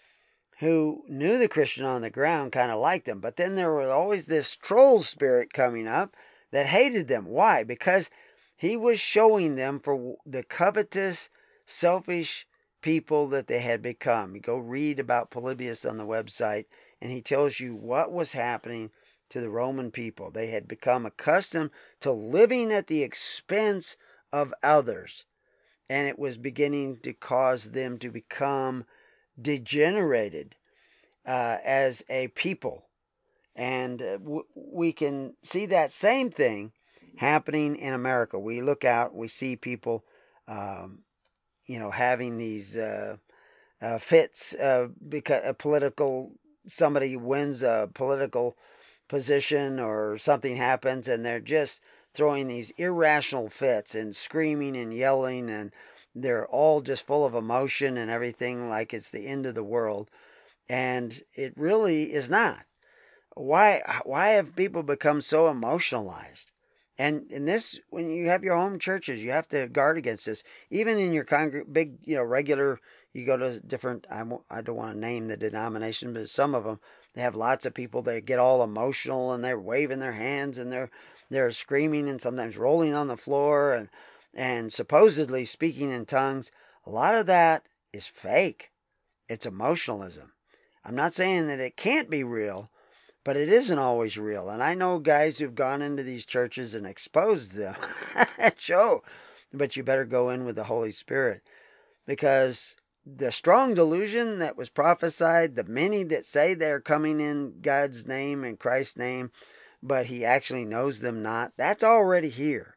who knew the Christian on the ground kind of liked them. But then there was always this troll spirit coming up that hated them. Why? Because he was showing them for the covetous, selfish people that they had become. You go read about Polybius on the website, and he tells you what was happening to the Roman people. They had become accustomed to living at the expense of others, and it was beginning to cause them to become degenerated uh, as a people. And uh, w- we can see that same thing happening in America. We look out, we see people, um, you know, having these uh, uh, fits uh, because a political, somebody wins a political position or something happens, and they're just throwing these irrational fits and screaming and yelling, and they're all just full of emotion and everything, like it's the end of the world. And it really is not. Why why have people become so emotionalized? And in this, when you have your home churches, you have to guard against this. Even in your congreg- big, you know, regular, you go to different, I, won't, I don't want to name the denomination, but some of them, they have lots of people that get all emotional, and they're waving their hands, and they're they're screaming, and sometimes rolling on the floor, and and supposedly speaking in tongues. A lot of that is fake. It's emotionalism. I'm not saying that it can't be real, but it isn't always real. And I know guys who've gone into these churches and exposed them. Show. But you better go in with the Holy Spirit, because the strong delusion that was prophesied, the many that say they're coming in God's name and Christ's name, but he actually knows them not, that's already here.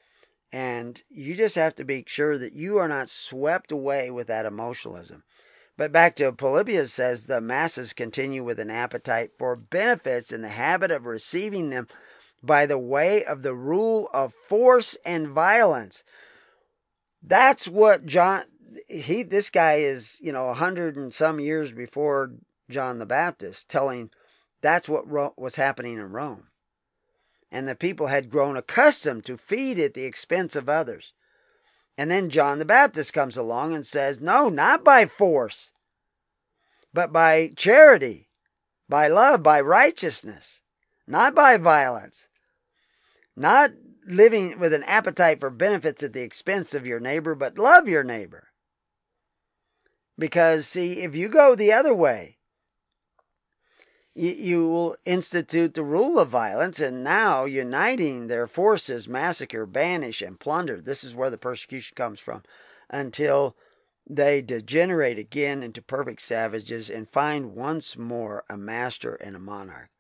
And you just have to be sure that you are not swept away with that emotionalism. But back to Polybius says, the masses continue with an appetite for benefits in the habit of receiving them by the way of the rule of force and violence. That's what John, he, this guy is, you know, a hundred and some years before John the Baptist, telling that's what Ro- was happening in Rome. And the people had grown accustomed to feed at the expense of others. And then John the Baptist comes along and says, no, not by force, but by charity, by love, by righteousness, not by violence, not living with an appetite for benefits at the expense of your neighbor, but love your neighbor. Because, see, if you go the other way, you, you will institute the rule of violence, and now uniting their forces, massacre, banish, and plunder. This is where the persecution comes from, until they degenerate again into perfect savages and find once more a master and a monarch.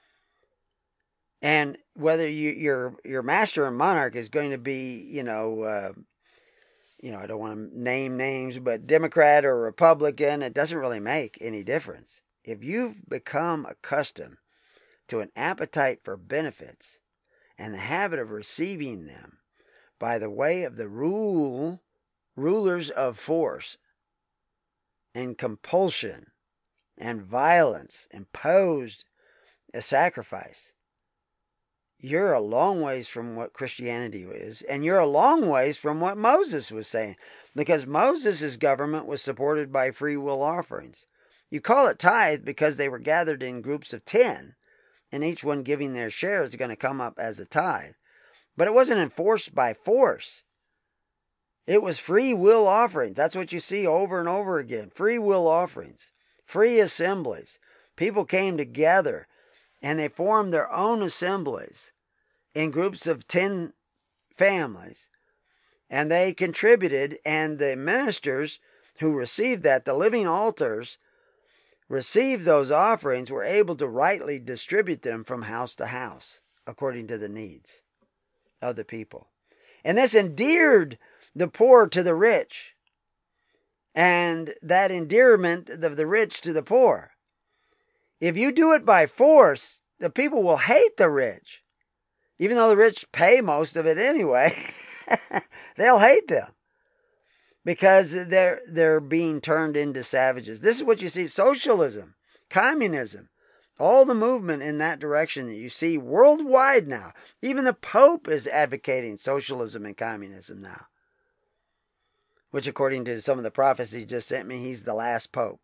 And whether you, your your master and monarch is going to be, you know, uh, you know, I don't want to name names, but Democrat or Republican, it doesn't really make any difference. If you've become accustomed to an appetite for benefits and the habit of receiving them by the way of the rule, rulers of force and compulsion and violence imposed a sacrifice, you're a long ways from what Christianity is, and you're a long ways from what Moses was saying, because Moses' government was supported by free will offerings. You call it tithe because they were gathered in groups of ten, and each one giving their share is going to come up as a tithe. But it wasn't enforced by force. It was free will offerings. That's what you see over and over again. Free will offerings. Free assemblies. People came together and they formed their own assemblies in groups of ten families. And they contributed, and the ministers who received that, the living altars, received those offerings, were able to rightly distribute them from house to house according to the needs of the people. And this endeared the poor to the rich, and that endearment of the rich to the poor. If you do it by force, the people will hate the rich. Even though the rich pay most of it anyway, they'll hate them because they're they're being turned into savages. This is what you see: socialism, communism, all the movement in that direction that you see worldwide now. Even the Pope is advocating socialism and communism now, which, according to some of the prophecy he just sent me, he's the last Pope.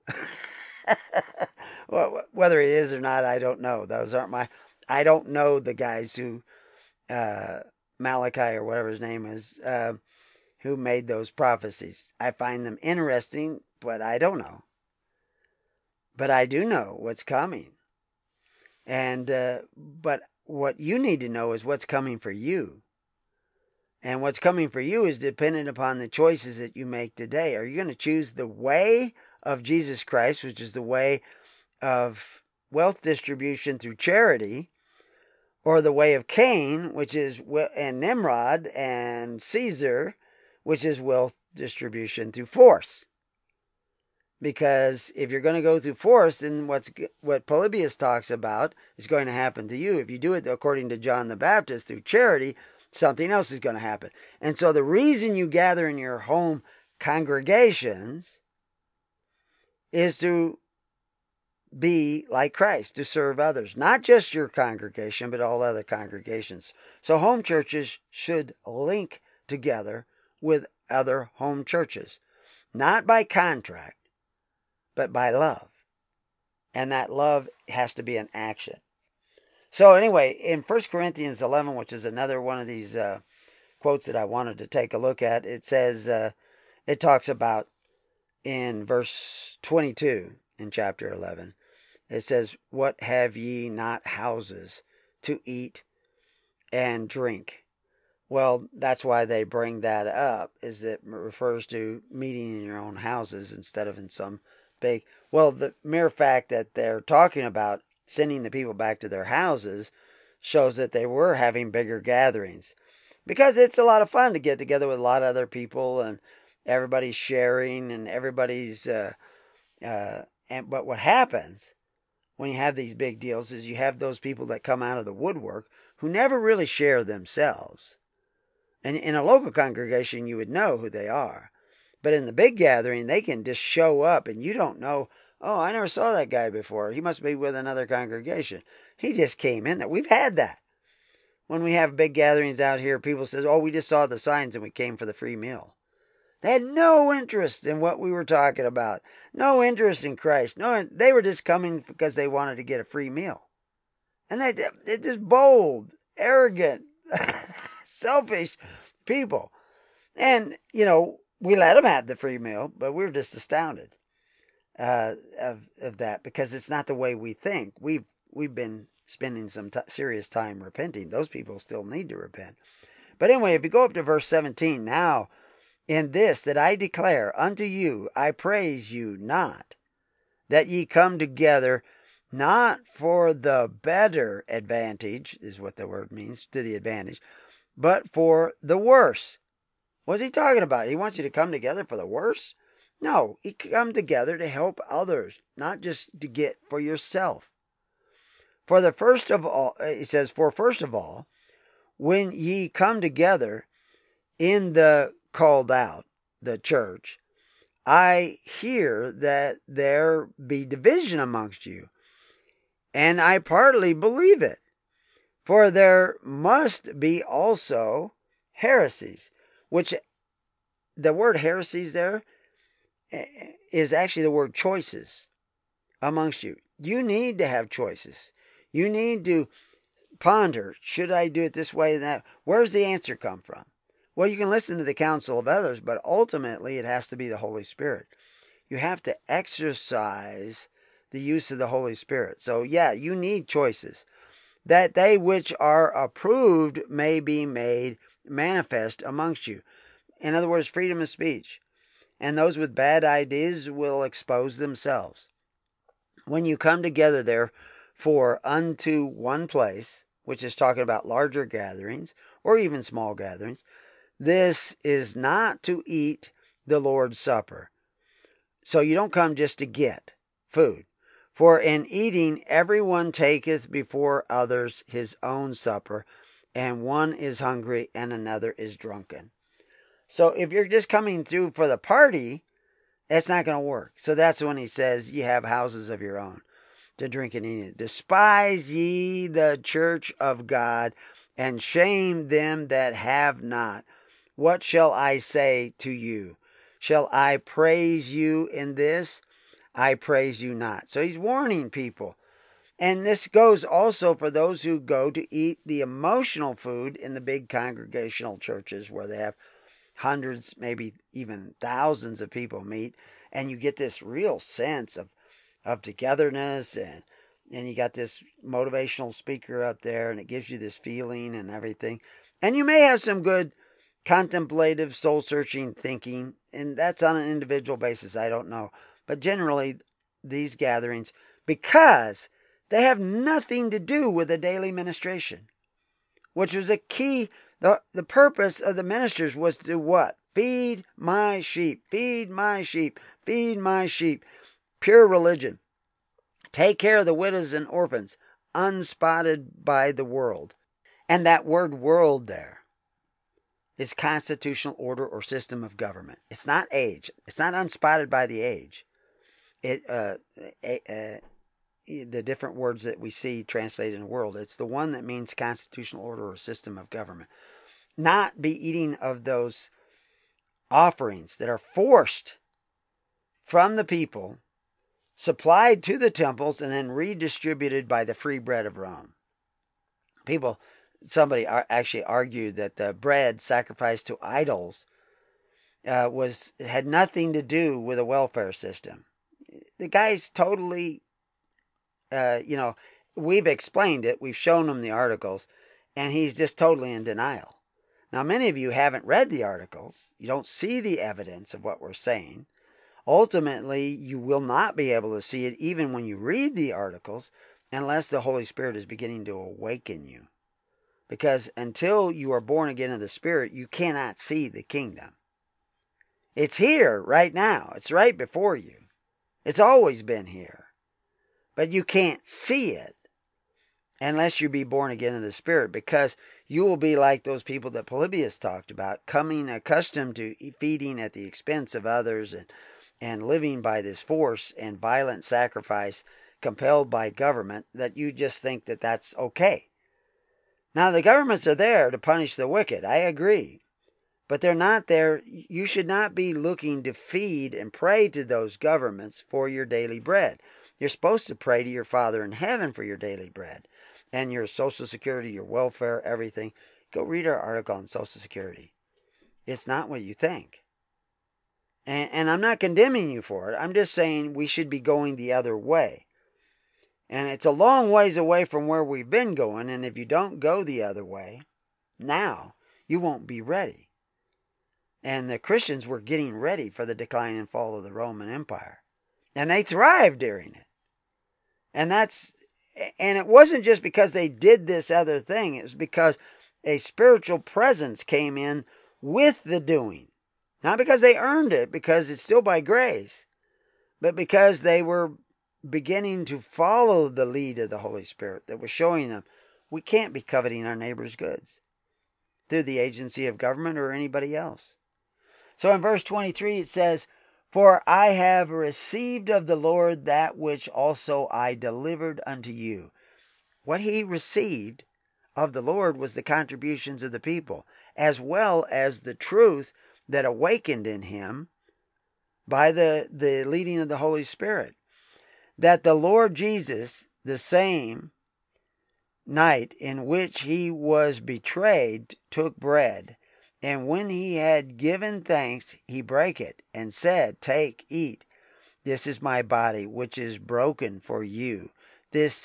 Well, whether he is or not, I don't know. Those aren't my. I don't know the guys who, uh, Malachi or whatever his name is, uh, who made those prophecies. I find them interesting, but I don't know. But I do know what's coming. And, uh, but what you need to know is what's coming for you. And what's coming for you is dependent upon the choices that you make today. Are you going to choose the way of Jesus Christ, which is the way of wealth distribution through charity, or the way of Cain, which is, and Nimrod and Caesar, which is wealth distribution through force? Because if you're going to go through force, then what's what Polybius talks about is going to happen to you. If you do it according to John the Baptist through charity, something else is going to happen. And so the reason you gather in your home congregations is to be like Christ, to serve others. Not just your congregation, but all other congregations. So home churches should link together with other home churches. Not by contract, but by love. And that love has to be an action. So anyway, in First Corinthians eleven, which is another one of these uh, quotes that I wanted to take a look at, it says, uh, it talks about in verse twenty-two in chapter eleven, it says, "What have ye not houses to eat and drink?" Well, that's why they bring that up, is that it refers to meeting in your own houses instead of in some big... Well, the mere fact that they're talking about sending the people back to their houses shows that they were having bigger gatherings. Because it's a lot of fun to get together with a lot of other people, and everybody's sharing, and everybody's... Uh, uh, and But what happens when you have these big deals is you have those people that come out of the woodwork who never really share themselves. And in a local congregation, you would know who they are. But in the big gathering, they can just show up and you don't know, oh, I never saw that guy before. He must be with another congregation. He just came in there. We've had that. When we have big gatherings out here, people say, oh, we just saw the signs and we came for the free meal. They had no interest in what we were talking about. No interest in Christ. No, they were just coming because they wanted to get a free meal. And they, they're just bold, arrogant, selfish people. And, you know, we let them have the free meal, but we were just astounded uh, of of that, because it's not the way we think. We've, we've been spending some t- serious time repenting. Those people still need to repent. But anyway, if you go up to verse seventeen, now, in this that I declare unto you, I praise you not, that ye come together, not for the better advantage, is what the word means, to the advantage, but for the worse. What's he talking about? He wants you to come together for the worse? No, you come together to help others, not just to get for yourself. For the first of all, he says, for first of all, when ye come together in the called out, the church, I hear that there be division amongst you, and I partly believe it. For there must be also heresies, which the word heresies there is actually the word choices amongst you. You need to have choices. You need to ponder, should I do it this way and that? Where's the answer come from? Well, you can listen to the counsel of others, but ultimately it has to be the Holy Spirit. You have to exercise the use of the Holy Spirit. So yeah, you need choices, that they which are approved may be made manifest amongst you. In other words, freedom of speech. And those with bad ideas will expose themselves. When you come together therefore unto one place, which is talking about larger gatherings or even small gatherings, this is not to eat the Lord's Supper. So you don't come just to get food. For in eating everyone taketh before others his own supper, and one is hungry and another is drunken. So if you're just coming through for the party, that's not going to work. So that's when he says you have houses of your own to drink and eat. Despise ye the church of God, and shame them that have not. What shall I say to you? Shall I praise you in this? I praise you not. So he's warning people. And this goes also for those who go to eat the emotional food in the big congregational churches where they have hundreds, maybe even thousands of people meet. And you get this real sense of, of togetherness, and, and you got this motivational speaker up there, and it gives you this feeling and everything. And you may have some good contemplative, soul-searching thinking, and that's on an individual basis. I don't know. But generally, these gatherings, because they have nothing to do with the daily ministration, which was a key. The, the purpose of the ministers was to what? Feed my sheep, feed my sheep, feed my sheep. Pure religion. Take care of the widows and orphans, unspotted by the world. And that word world there is constitutional order or system of government. It's not age. It's not unspotted by the age. It uh, uh, the different words that we see translated in the world. It's the one that means constitutional order or system of government. Not be eating of those offerings that are forced from the people, supplied to the temples, and then redistributed by the free bread of Rome. People, somebody actually argued that the bread sacrificed to idols uh, was had nothing to do with a welfare system. The guy's totally, uh, you know, we've explained it, we've shown him the articles, and he's just totally in denial. Now, many of you haven't read the articles. You don't see the evidence of what we're saying. Ultimately, you will not be able to see it even when you read the articles unless the Holy Spirit is beginning to awaken you. Because until you are born again of the Spirit, you cannot see the kingdom. It's here right now. It's right before you. It's always been here. But you can't see it unless you be born again of the Spirit, because you will be like those people that Polybius talked about, coming accustomed to feeding at the expense of others and, and living by this force and violent sacrifice compelled by government, that you just think that that's okay. Now, the governments are there to punish the wicked. I agree. But they're not there. You should not be looking to feed and pray to those governments for your daily bread. You're supposed to pray to your Father in heaven for your daily bread and your Social Security, your welfare, everything. Go read our article on Social Security. It's not what you think. And, and I'm not condemning you for it. I'm just saying we should be going the other way. And it's a long ways away from where we've been going. And if you don't go the other way now, you won't be ready. And the Christians were getting ready for the decline and fall of the Roman Empire. And they thrived during it. And that's, and it wasn't just because they did this other thing. It was because a spiritual presence came in with the doing. Not because they earned it, because it's still by grace, but because they were beginning to follow the lead of the Holy Spirit that was showing them we can't be coveting our neighbor's goods through the agency of government or anybody else. So in verse twenty-three it says, For I have received of the Lord that which also I delivered unto you. What he received of the Lord was the contributions of the people, as well as the truth that awakened in him by the, the leading of the Holy Spirit. That the Lord Jesus, the same night in which he was betrayed, took bread, and when he had given thanks, he brake it, and said, Take, eat, this is my body, which is broken for you. This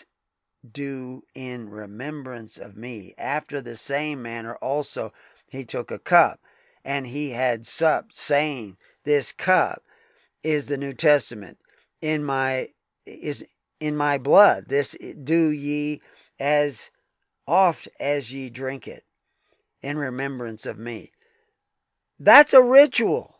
do in remembrance of me. After the same manner also he took a cup, and he had supped, saying, This cup is the New Testament in my is in my blood. This do ye as oft as ye drink it in remembrance of me. That's a ritual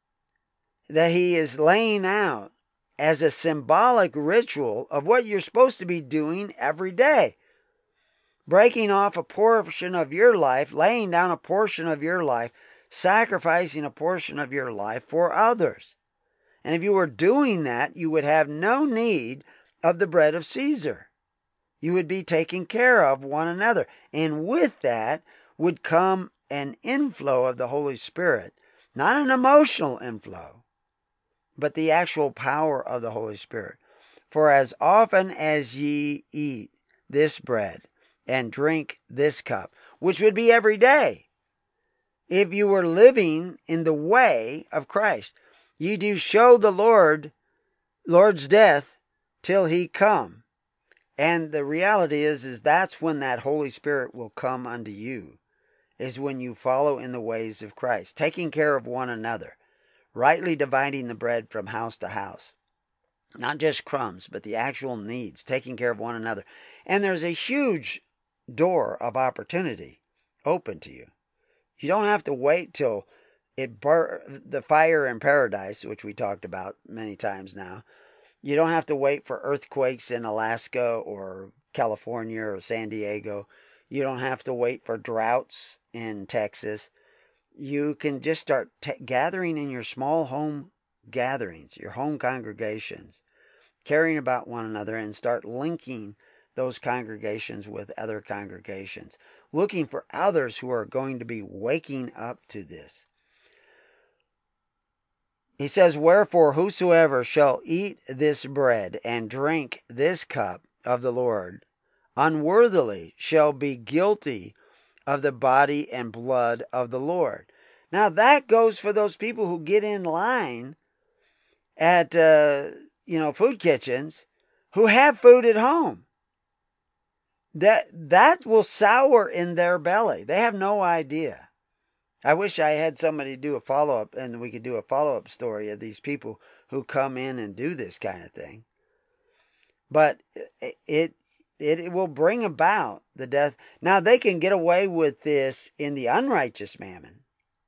that he is laying out as a symbolic ritual of what you're supposed to be doing every day. Breaking off a portion of your life, laying down a portion of your life, sacrificing a portion of your life for others. And if you were doing that, you would have no need of the bread of Caesar. You would be taking care of one another. And with that would come an inflow of the Holy Spirit. Not an emotional inflow, but the actual power of the Holy Spirit. For as often as ye eat this bread and drink this cup, which would be every day, if you were living in the way of Christ, ye do show the Lord, Lord's death till he come. And the reality is, is that's when that Holy Spirit will come unto you, is when you follow in the ways of Christ, taking care of one another, rightly dividing the bread from house to house. Not just crumbs, but the actual needs, taking care of one another. And there's a huge door of opportunity open to you. You don't have to wait till it bur- the fire in paradise, which we talked about many times now. You don't have to wait for earthquakes in Alaska or California or San Diego. You don't have to wait for droughts in Texas. You can just start t- gathering in your small home gatherings, your home congregations, caring about one another, and start linking those congregations with other congregations, looking for others who are going to be waking up to this. He says, Wherefore whosoever shall eat this bread and drink this cup of the Lord unworthily shall be guilty of the body and blood of the Lord. Now that goes for those people who get in line at uh, you know food kitchens who have food at home. That that will sour in their belly. They have no idea. I wish I had somebody do a follow-up, and we could do a follow-up story of these people who come in and do this kind of thing. But it, it it will bring about the death. Now, they can get away with this in the unrighteous mammon.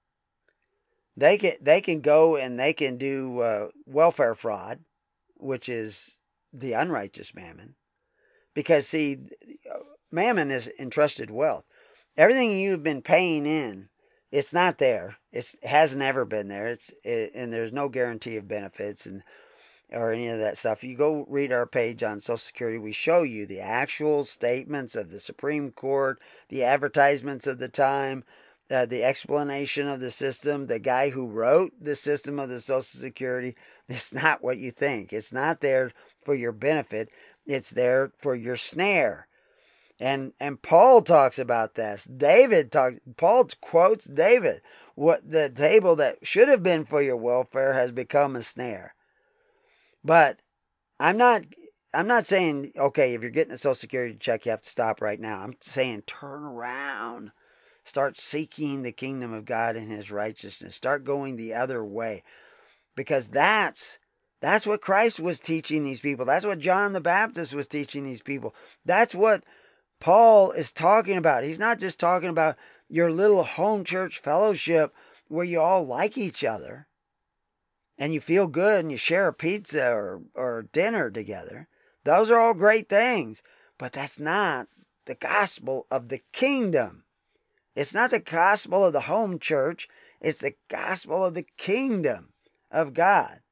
They can, they can go and they can do uh, welfare fraud, which is the unrighteous mammon. Because, see, mammon is entrusted wealth. Everything you've been paying in, it's not there. It's, it hasn't ever been there. It's it, and there's no guarantee of benefits and or any of that stuff. You go read our page on Social Security. We show you the actual statements of the Supreme Court, the advertisements of the time, uh, the explanation of the system. The guy who wrote the system of the Social Security. It's not what you think. It's not there for your benefit. It's there for your snare. And and Paul talks about this. David talks. Paul quotes David. What the table that should have been for your welfare has become a snare. But I'm not. I'm not saying okay. If you're getting a Social Security check, you have to stop right now. I'm saying turn around. Start seeking the kingdom of God and His righteousness. Start going the other way, because that's that's what Christ was teaching these people. That's what John the Baptist was teaching these people. That's what Paul is talking about. He's not just talking about your little home church fellowship where you all like each other and you feel good and you share a pizza or, or dinner together. Those are all great things, but that's not the gospel of the kingdom. It's not the gospel of the home church. It's the gospel of the kingdom of God.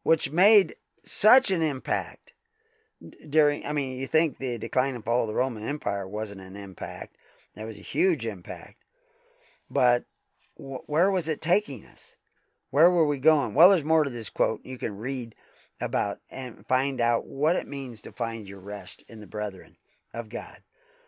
which made such an impact during, I mean, you think the decline and fall of the Roman Empire wasn't an impact. That was a huge impact. But wh- where was it taking us? Where were we going? Well, there's more to this quote. You can read about and find out what it means to find your rest in the brethren of God.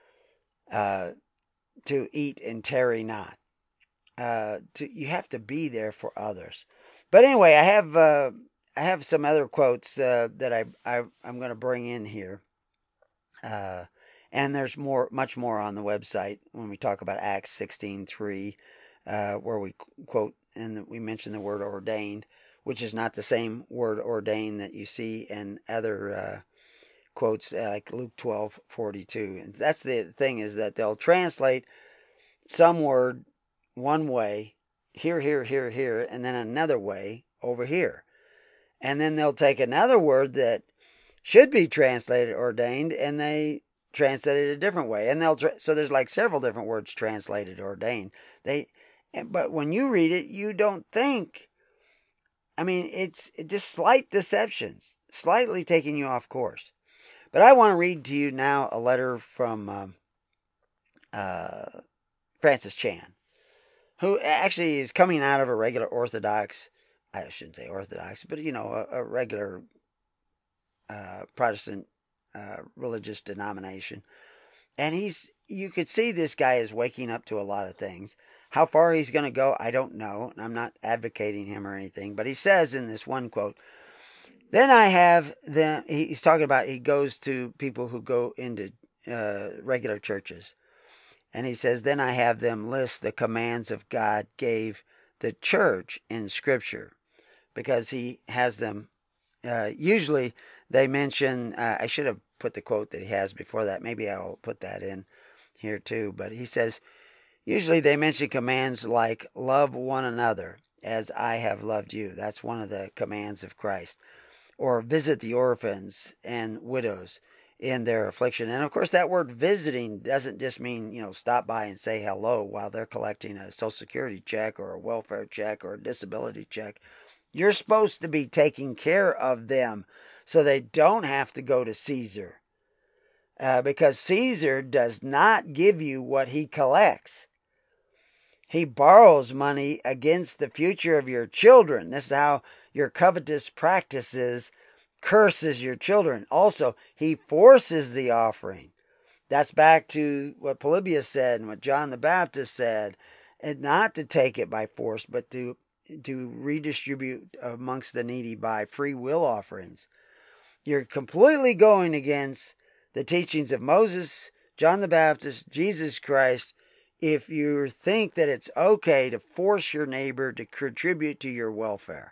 Uh, to eat and tarry not. Uh, to you have to be there for others. But anyway, I have uh, I have some other quotes uh, that I, I I'm going to bring in here, uh, and there's more, much more on the website when we talk about Acts sixteen three, uh, where we quote and we mention the word ordained, which is not the same word ordained that you see in other uh, quotes uh, like Luke twelve forty-two. And that's the thing, is that they'll translate some word one way, here, here, here, here, and then another way over here. And then they'll take another word that should be translated ordained, and they translate it a different way. And they'll tra- so there's like several different words translated ordained. They, but when you read it, you don't think. I mean, it's just slight deceptions, slightly taking you off course. But I want to read to you now a letter from um, uh, Francis Chan, who actually is coming out of a regular Orthodox, I shouldn't say Orthodox, but, you know, a, a regular uh, Protestant uh, religious denomination. And he's, you could see this guy is waking up to a lot of things. How far he's going to go, I don't know. I'm not advocating him or anything. But he says in this one quote, then I have them, he's talking about, he goes to people who go into uh, regular churches. And he says, then I have them list the commands of God gave the church in Scripture, because he has them, uh, usually they mention, uh, I should have put the quote that he has before that. Maybe I'll put that in here too. But he says, usually they mention commands like love one another as I have loved you. That's one of the commands of Christ. Or visit the orphans and widows in their affliction. And of course, that word visiting doesn't just mean, you know, stop by and say hello while they're collecting a Social Security check or a welfare check or a disability check. You're supposed to be taking care of them so they don't have to go to Caesar. Uh, because Caesar does not give you what he collects. He borrows money against the future of your children. This is how your covetous practices curses your children. Also, he forces the offering. That's back to what Polybius said and what John the Baptist said, and not to take it by force, but to to redistribute amongst the needy by free will offerings. You're completely going against the teachings of Moses, John the Baptist, Jesus Christ, if you think that it's okay to force your neighbor to contribute to your welfare.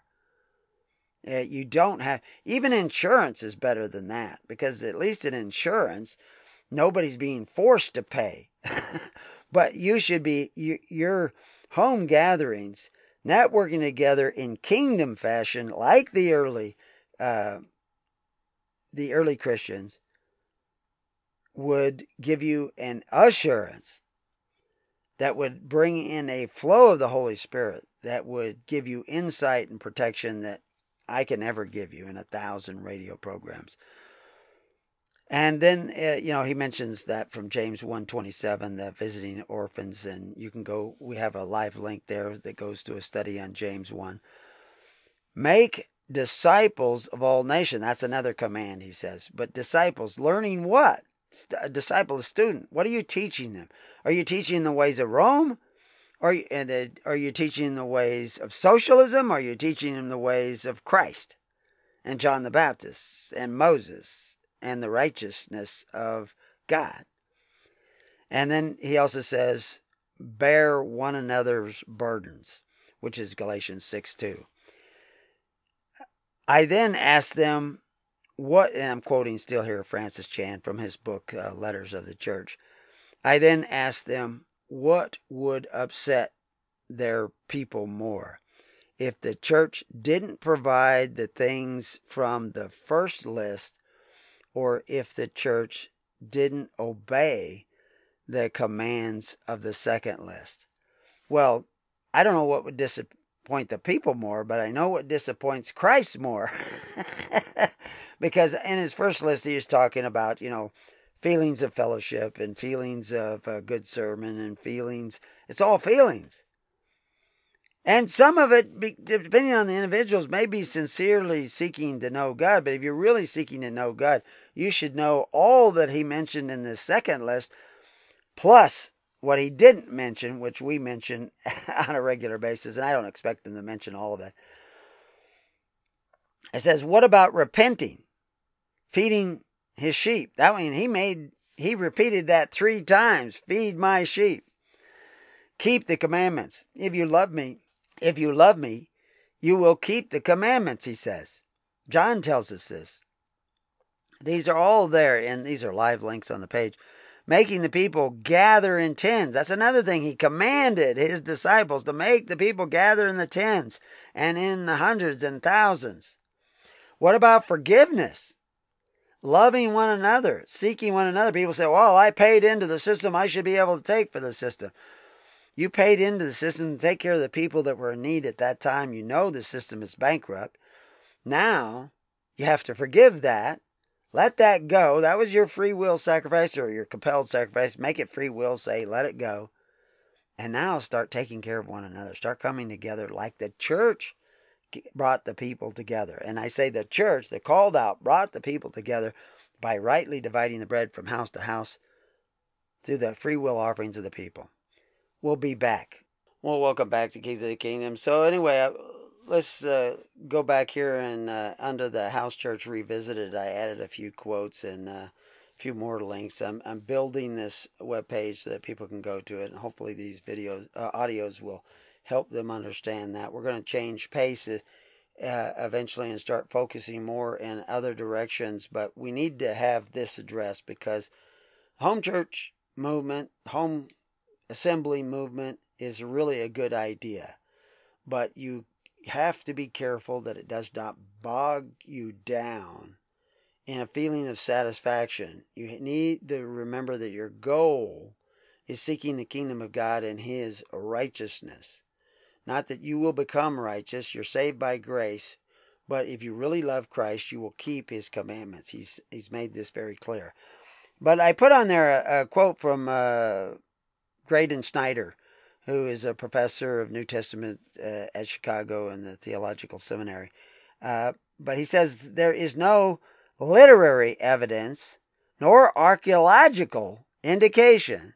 Uh, you don't have, even insurance is better than that, because at least in insurance, nobody's being forced to pay. But you should be, you, your home gatherings, networking together in kingdom fashion, like the early, uh, the early Christians, would give you an assurance that would bring in a flow of the Holy Spirit that would give you insight and protection that I can never give you in a thousand radio programs. And then, uh, you know, he mentions that from James one twenty-seven, the visiting orphans, and you can go, we have a live link there that goes to a study on James one. Make disciples of all nations. That's another command, he says. But disciples, learning what? A disciple, a student. What are you teaching them? Are you teaching the ways of Rome? Are you, and the, are you teaching the ways of socialism? Are you teaching them the ways of Christ and John the Baptist and Moses and the righteousness of God? And then he also says, bear one another's burdens, which is Galatians six two. I then asked them what, and I'm quoting still here Francis Chan from his book, uh, Letters of the Church. I then asked them what would upset their people more, if the church didn't provide the things from the first list, or if the church didn't obey the commands of the second list. Well, I don't know what would dis- disappoint the people more, but I know what disappoints Christ more. Because in his first list, he was talking about, you know, feelings of fellowship and feelings of a good sermon and feelings. It's all feelings. And some of it, depending on the individuals, may be sincerely seeking to know God. But if you're really seeking to know God, you should know all that he mentioned in this second list, plus what he didn't mention, which we mention on a regular basis. And I don't expect him to mention all of it. It says, what about repenting? Feeding his sheep. That means he made, he repeated that three times. Feed my sheep. Keep the commandments. If you love me, if you love me, you will keep the commandments, he says. John tells us this. These are all there, and these are live links on the page. Making the people gather in tens. That's another thing. He commanded his disciples to make the people gather in the tens and in the hundreds and thousands. What about forgiveness? Loving one another, seeking one another. People say, well, I paid into the system. I should be able to take for the system. You paid into the system to take care of the people that were in need at that time. You know the system is bankrupt. Now, you have to forgive that. Let that go. That was your free will sacrifice or your compelled sacrifice. Make it free will. Say, let it go. And now start taking care of one another. Start coming together like the church brought the people together. And I say the church, the called out, brought the people together by rightly dividing the bread from house to house through the free will offerings of the people. We'll be back. Well, welcome back to Keys of the Kingdom. So anyway, uh, let's uh, go back here and uh, under the House Church Revisited, I added a few quotes and uh, a few more links. I'm, I'm building this webpage so that people can go to it, and hopefully these videos, uh, audios will help them understand that. We're going to change pace uh, eventually and start focusing more in other directions, but we need to have this addressed because home church movement, home assembly movement is really a good idea, but you have to be careful that it does not bog you down in a feeling of satisfaction. You need to remember that your goal is seeking the kingdom of God and his righteousness. Not that you will become righteous, you're saved by grace, but if you really love Christ, you will keep his commandments. He's he's made this very clear. But I put on there a, a quote from uh, Graydon Snyder, who is a professor of New Testament uh, at Chicago in the Theological Seminary. Uh, but he says there is no literary evidence nor archaeological indication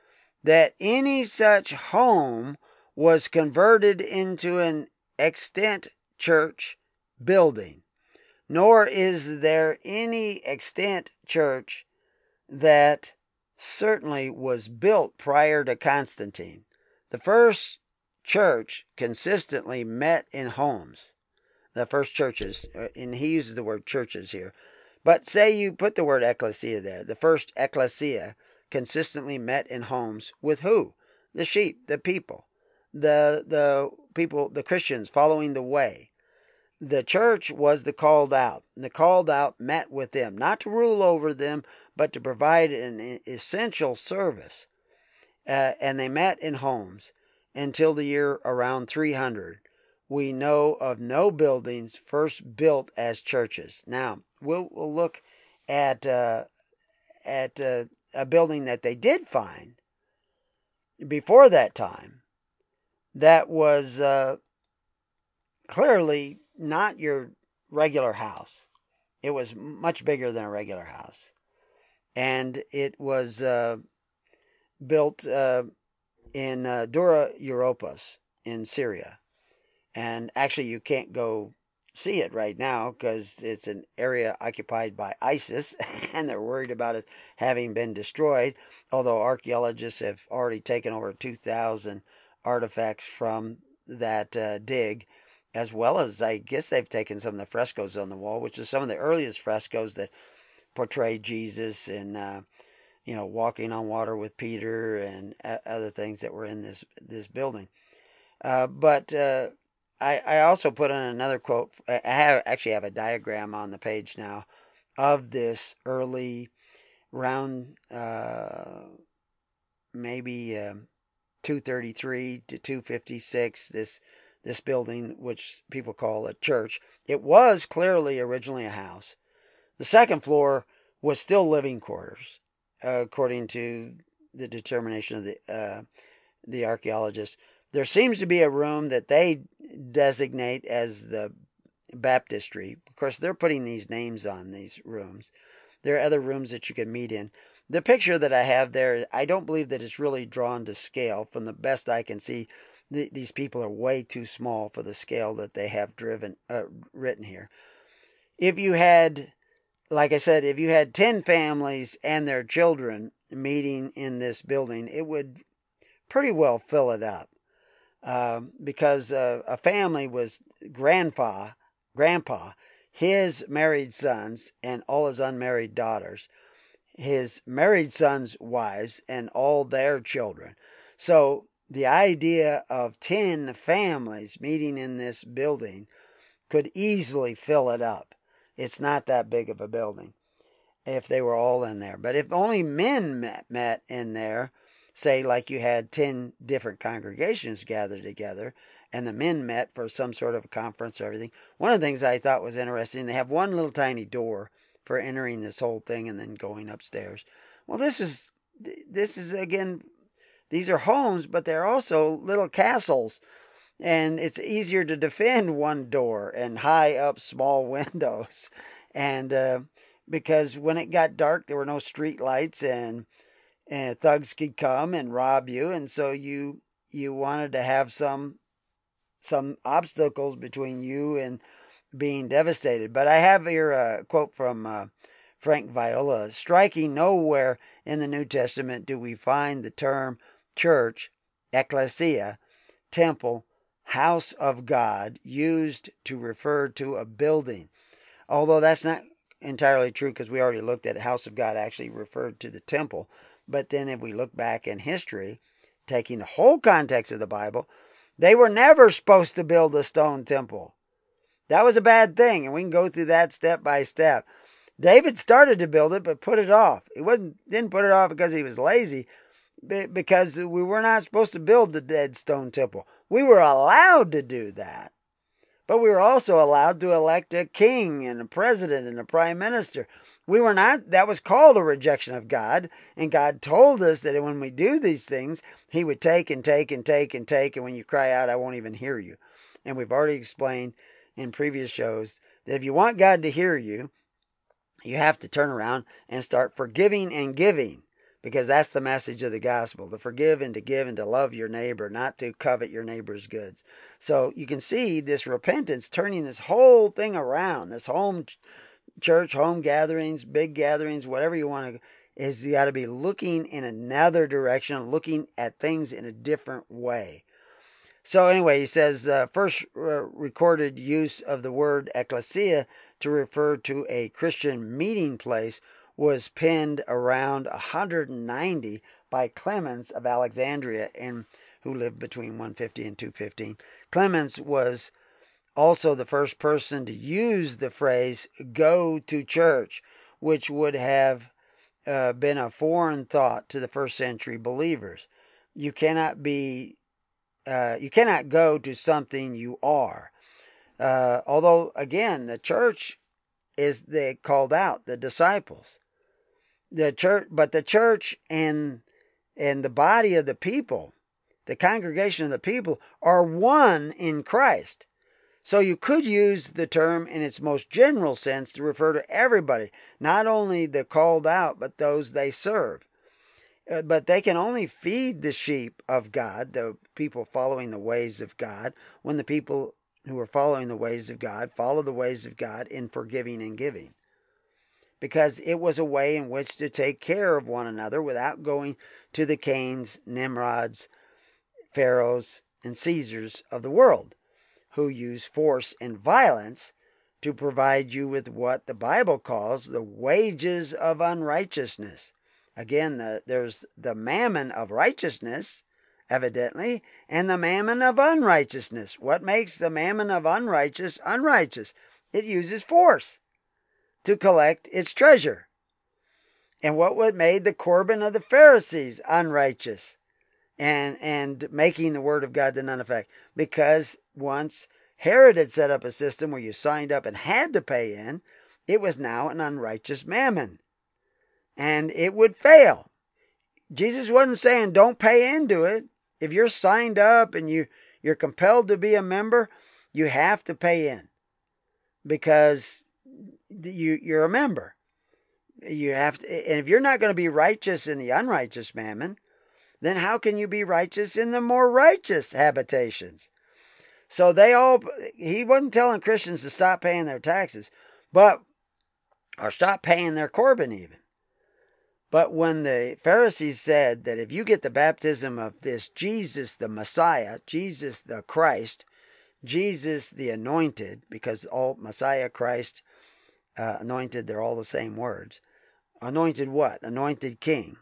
that any such home was converted into an extant church building, nor is there any extant church that certainly was built prior to Constantine. The first church consistently met in homes. The first churches, and he uses the word churches here. But say you put the word ecclesia there. The first ecclesia consistently met in homes with who? The sheep, the people. The the people, the Christians following the way. The church was the called out. The called out met with them, not to rule over them, but to provide an essential service. Uh, and they met in homes until the year around three hundred. We know of no buildings first built as churches. Now, we'll, we'll look at uh, at uh, a building that they did find before that time that was uh, clearly not your regular house. It was much bigger than a regular house. And it was uh, built uh, in uh, Dura Europos in Syria. And actually you can't go see it right now because it's an area occupied by ISIS and they're worried about it having been destroyed, although archaeologists have already taken over two thousand artifacts from that uh, dig, as well as I guess they've taken some of the frescoes on the wall, which is some of the earliest frescoes that portray Jesus and uh, you know, walking on water with Peter and uh, other things that were in this this building. Uh, but uh, I, I also put on another quote. I have actually have a diagram on the page now of this early round, uh, maybe um, two thirty-three to two fifty-six. This this building, which people call a church. It was clearly originally a house. The second floor was still living quarters, uh, according to the determination of the uh, the archaeologists. There seems to be a room that they designate as the baptistry. Of course, they're putting these names on these rooms. There are other rooms that you can meet in. The picture that I have there, I don't believe that it's really drawn to scale. From the best I can see, th- these people are way too small for the scale that they have driven uh, written here. If you had, like I said, if you had ten families and their children meeting in this building, it would pretty well fill it up. Um, because uh, a family was grandpa, grandpa, his married sons, and all his unmarried daughters, his married sons' wives, and all their children. So the idea of ten families meeting in this building could easily fill it up. It's not that big of a building if they were all in there. But if only men met, met in there, say like you had ten different congregations gathered together, and the men met for some sort of a conference or everything. One of the things I thought was interesting, they have one little tiny door for entering this whole thing and then going upstairs. Well, this is, this is again, these are homes, but they're also little castles. And it's easier to defend one door and high up small windows. And uh, because when it got dark, there were no street lights, and, and thugs could come and rob you. And so you you wanted to have some some obstacles between you and being devastated. But I have here a quote from uh, Frank Viola. Striking, nowhere in the New Testament do we find the term church, ecclesia, temple, house of God used to refer to a building. Although that's not entirely true, because we already looked at house of God actually referred to the temple. But then if we look back in history, taking the whole context of the Bible, they were never supposed to build a stone temple. That was a bad thing, and we can go through that step by step. David started to build it, but put it off. He wasn't didn't put it off because he was lazy, because we were not supposed to build the dead stone temple. We were allowed to do that, but we were also allowed to elect a king and a president and a prime minister. We were not, that was called a rejection of God, and God told us that when we do these things, he would take and take and take and take, and when you cry out, I won't even hear you. And we've already explained in previous shows that if you want God to hear you, you have to turn around and start forgiving and giving, because that's the message of the gospel, to forgive and to give and to love your neighbor, not to covet your neighbor's goods. So you can see this repentance turning this whole thing around, this home church, home gatherings, big gatherings, whatever you want to, is you got to be looking in another direction, looking at things in a different way. So anyway, he says the first uh, recorded use of the word ecclesia to refer to a Christian meeting place was penned around one hundred ninety by Clemens of Alexandria, and who lived between one fifty and two fifteen. Clemens was also the first person to use the phrase "go to church," which would have uh, been a foreign thought to the first century believers. You cannot be, uh, you cannot go to something you are. Uh, although again, the church is the called out, the disciples. The church, but the church and and the body of the people, the congregation of the people, are one in Christ. So you could use the term in its most general sense to refer to everybody, not only the called out, but those they serve. Uh, but they can only feed the sheep of God, the people following the ways of God, when the people who are following the ways of God follow the ways of God in forgiving and giving. Because it was a way in which to take care of one another without going to the Cains, Nimrods, Pharaohs, and Caesars of the world, who use force and violence to provide you with what the Bible calls the wages of unrighteousness. Again, the, there's the mammon of righteousness, evidently, and the mammon of unrighteousness. What makes the mammon of unrighteous unrighteous? It uses force to collect its treasure. And what would made the Corban of the Pharisees unrighteous? and and making the word of God to none effect. Because once Herod had set up a system where you signed up and had to pay in, it was now an unrighteous mammon. And it would fail. Jesus wasn't saying don't pay into it. If you're signed up and you, you're compelled to be a member, you have to pay in. Because you, you're a member. You have to, and if you're not going to be righteous in the unrighteous mammon, then how can you be righteous in the more righteous habitations? So they all, he wasn't telling Christians to stop paying their taxes, but, or stop paying their Corban even. But when the Pharisees said that if you get the baptism of this Jesus the Messiah, Jesus the Christ, Jesus the Anointed, because all Messiah, Christ, uh, Anointed, they're all the same words. Anointed what? Anointed King.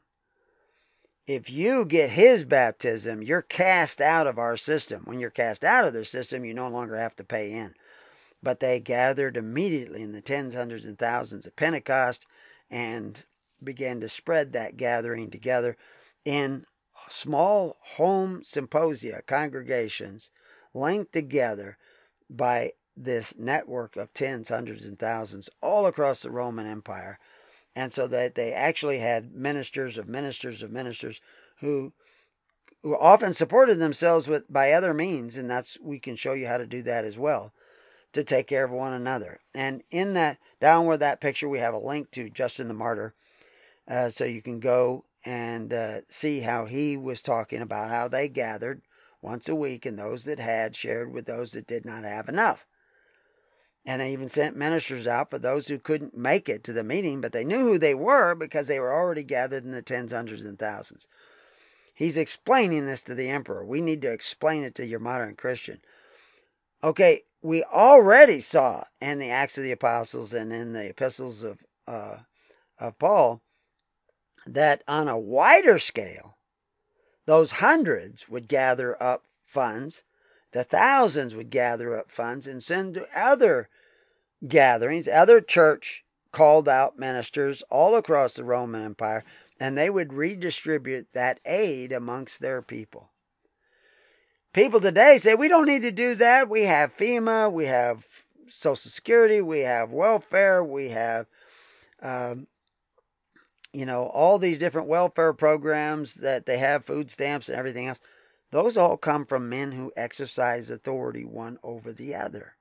If you get his baptism, you're cast out of our system. When you're cast out of their system, you no longer have to pay in. But they gathered immediately in the tens, hundreds, and thousands of Pentecost and began to spread that gathering together in small home symposia, congregations, linked together by this network of tens, hundreds, and thousands all across the Roman Empire. And so that they actually had ministers of ministers of ministers who who often supported themselves with by other means, and that's we can show you how to do that as well, to take care of one another. And in that, down where that picture, we have a link to Justin the Martyr, uh, so you can go and uh, see how he was talking about how they gathered once a week, and those that had shared with those that did not have enough. And they even sent ministers out for those who couldn't make it to the meeting, but they knew who they were because they were already gathered in the tens, hundreds, and thousands. He's explaining this to the emperor. We need to explain it to your modern Christian. Okay, we already saw in the Acts of the Apostles and in the epistles of, uh, of Paul that on a wider scale, those hundreds would gather up funds. The thousands would gather up funds and send to other gatherings, other church called out ministers all across the Roman Empire, and they would redistribute that aid amongst their people. People today say, we don't need to do that. We have FEMA, we have Social Security, we have welfare, we have, um, you know, all these different welfare programs that they have, food stamps and everything else. Those all come from men who exercise authority one over the other.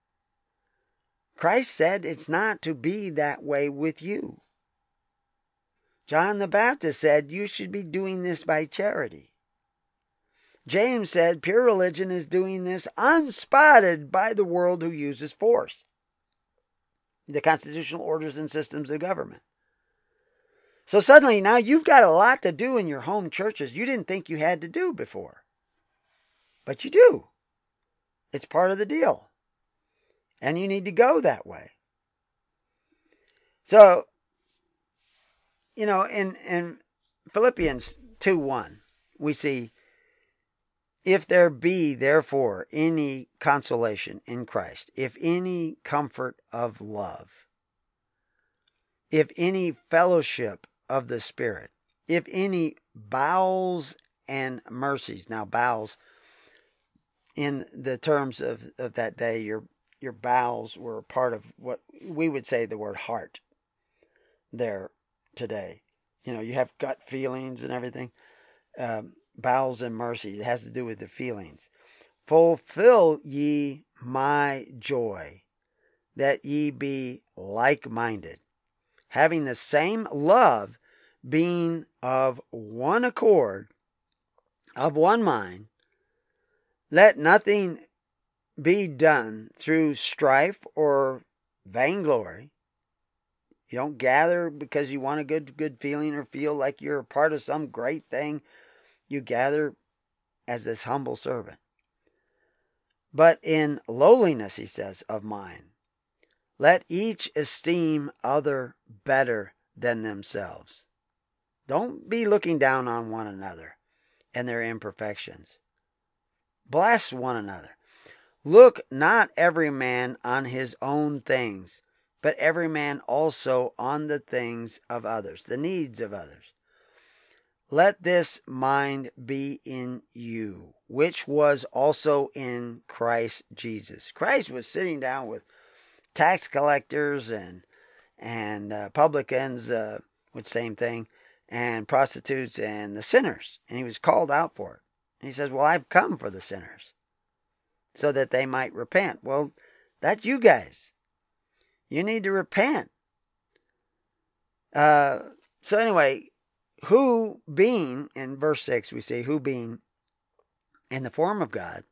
Christ said it's not to be that way with you. John the Baptist said you should be doing this by charity. James said pure religion is doing this unspotted by the world who uses force. The constitutional orders and systems of government. So suddenly now you've got a lot to do in your home churches you didn't think you had to do before. But you do. It's part of the deal. And you need to go that way. So, you know, in, in Philippians two one, we see, if there be therefore any consolation in Christ, if any comfort of love, if any fellowship of the Spirit, if any bowels and mercies. Now, bowels, in the terms of, of that day, your your bowels were a part of what we would say the word heart there today. You know, you have gut feelings and everything. Um, bowels and mercy, it has to do with the feelings. Fulfill ye my joy, that ye be like-minded, having the same love, being of one accord, of one mind. Let nothing be done through strife or vainglory. You don't gather because you want a good good feeling or feel like you're a part of some great thing. You gather as this humble servant. But in lowliness, he says, of mind, let each esteem other better than themselves. Don't be looking down on one another and their imperfections. Bless one another. Look not every man on his own things, but every man also on the things of others, the needs of others. let this mind be in you, which was also in Christ Jesus. Christ was sitting down with tax collectors and and uh, publicans, uh, which same thing, and prostitutes and the sinners, and he was called out for it. And he says, well, I've come for the sinners so that they might repent. Well, that's you guys. You need to repent. Uh, so anyway, who being, in verse six we see, who being in the form of God,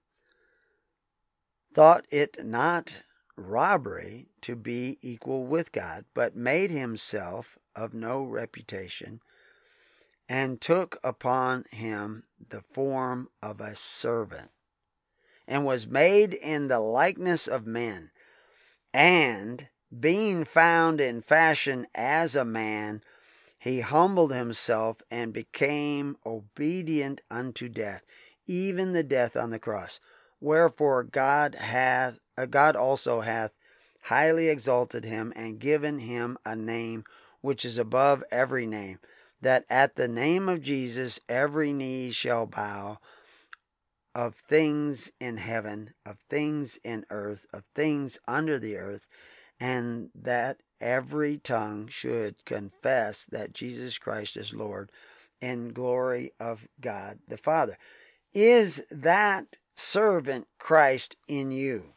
thought it not robbery to be equal with God, but made himself of no reputation, and took upon him the form of a servant, and was made in the likeness of men, and being found in fashion as a man, he humbled himself and became obedient unto death, even the death on the cross. Wherefore God hath, uh, God also hath highly exalted him, and given him a name which is above every name, that at the name of Jesus every knee shall bow, of things in heaven, of things in earth, of things under the earth, and that every tongue should confess that Jesus Christ is Lord, in glory of God the Father. Is that servant Christ in you?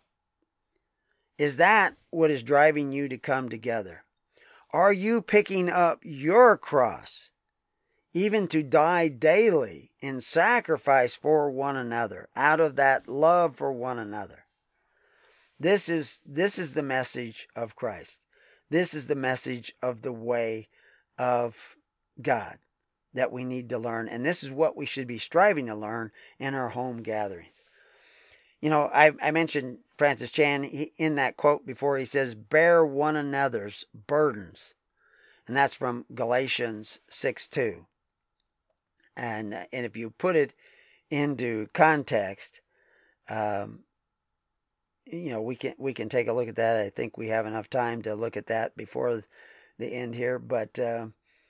Is that what is driving you to come together? Are you picking up your cross, even to die daily in sacrifice for one another, out of that love for one another? This is, this is the message of Christ. This is the message of the way of God that we need to learn. And this is what we should be striving to learn in our home gatherings. You know, I, I mentioned Francis Chan he, in that quote before. He says, bear one another's burdens. And that's from Galatians six two. And, and if you put it into context, um, you know, we can we can take a look at that. I think we have enough time to look at that before the end here. But uh,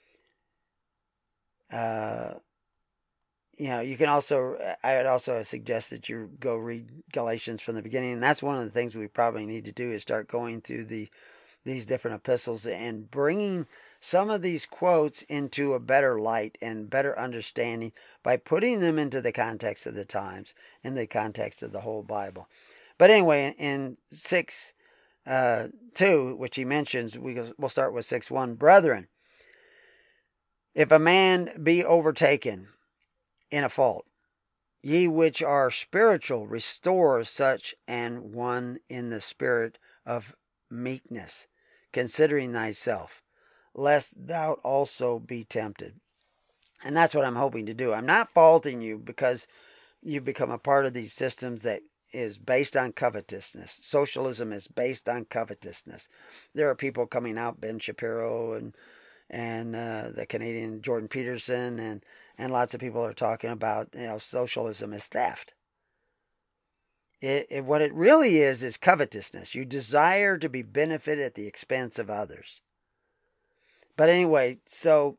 uh, you know, you can also, I would also suggest that you go read Galatians from the beginning, and that's one of the things we probably need to do is start going through the these different epistles and bringing some of these quotes into a better light and better understanding by putting them into the context of the times, in the context of the whole Bible. But anyway, in six uh, two, which he mentions, we, we'll start with six one. Brethren, if a man be overtaken in a fault, ye which are spiritual, restore such an one in the spirit of meekness, considering thyself, lest thou also be tempted. And that's what I'm hoping to do. I'm not faulting you because you've become a part of these systems that is based on covetousness. Socialism is based on covetousness. There are people coming out, Ben Shapiro and and uh, the Canadian Jordan Peterson, and and lots of people are talking about, you know, socialism is theft. It, it, what it really is is covetousness. You desire to be benefited at the expense of others. But anyway, so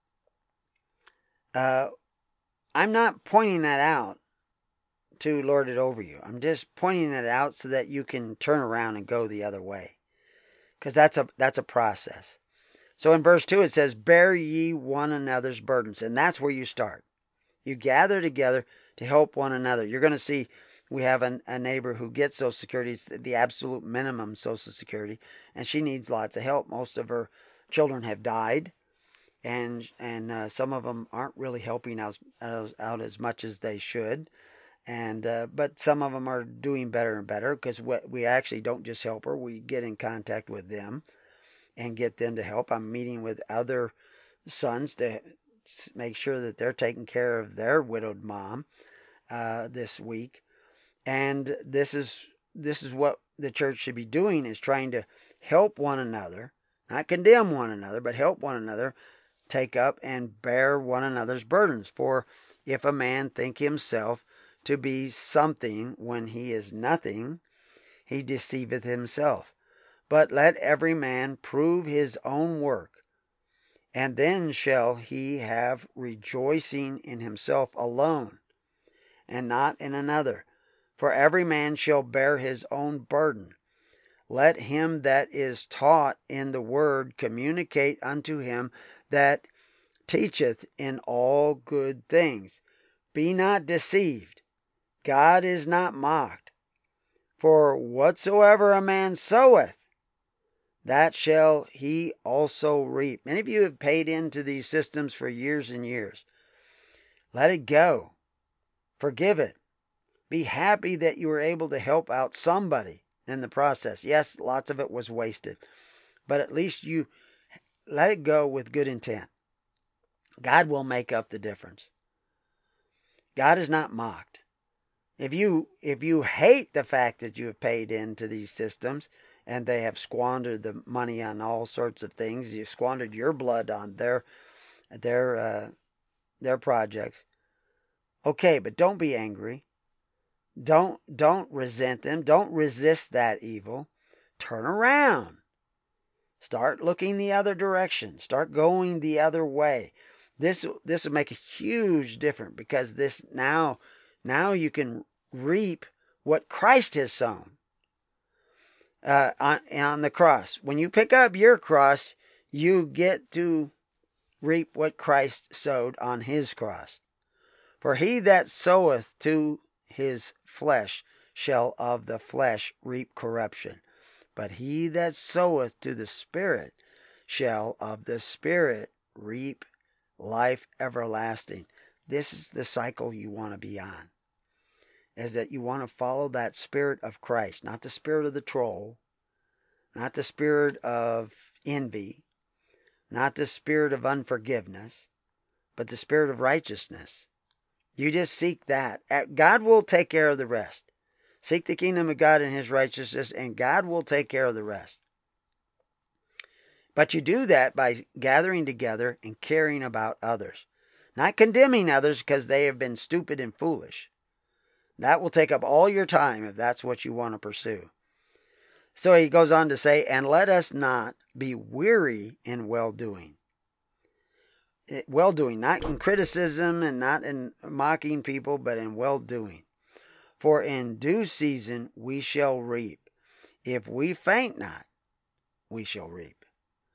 uh, I'm not pointing that out to lord it over you. I'm just pointing it out so that you can turn around and go the other way, because that's a that's a process. So in verse two it says, bear ye one another's burdens, and that's where you start. You gather together to help one another. You're going to see we have an, a neighbor who gets Social Security. It's the absolute minimum Social Security, and she needs lots of help. Most of her children have died, and and uh, some of them aren't really helping out, out, out as much as they should. And uh, but some of them are doing better and better, because we actually don't just help her. We get in contact with them and get them to help. I'm meeting with other sons to make sure that they're taking care of their widowed mom uh, this week. And this is this is what the church should be doing, is trying to help one another, not condemn one another, but help one another take up and bear one another's burdens. For if a man think himself to be something when he is nothing, he deceiveth himself. But let every man prove his own work, And then shall he have rejoicing in himself alone, and not in another. For every man shall bear his own burden. Let him that is taught in the word communicate unto him that teacheth in all good things. Be not deceived. God is not mocked. For whatsoever a man soweth, that shall he also reap. Many of you have paid into these systems for years and years. Let it go. Forgive it. Be happy that you were able to help out somebody in the process. Yes, lots of it was wasted, but at least you let it go with good intent. God will make up the difference. God is not mocked. If you if you hate the fact that you have paid into these systems and they have squandered the money on all sorts of things, you squandered your blood on their their uh, their projects. Okay, but don't be angry. Don't don't resent them. Don't resist that evil. Turn around. Start looking the other direction. Start going the other way. This this will make a huge difference because this now now you can reap what Christ has sown uh, on on the cross. When you pick up your cross, you get to reap what Christ sowed on his cross. For he that soweth to his flesh shall of the flesh reap corruption. But he that soweth to the Spirit shall of the Spirit reap life everlasting. This is the cycle you want to be on. Is that you want to follow that Spirit of Christ, not the spirit of the troll, not the spirit of envy, not the spirit of unforgiveness, but the spirit of righteousness. You just seek that. God will take care of the rest. Seek the kingdom of God and his righteousness, and God will take care of the rest. But you do that by gathering together and caring about others. Not condemning others because they have been stupid and foolish. That will take up all your time if that's what you want to pursue. So he goes on to say, and let us not be weary in well-doing. Well-doing, not in criticism and not in mocking people, but in well-doing. For in due season we shall reap. If we faint not, we shall reap.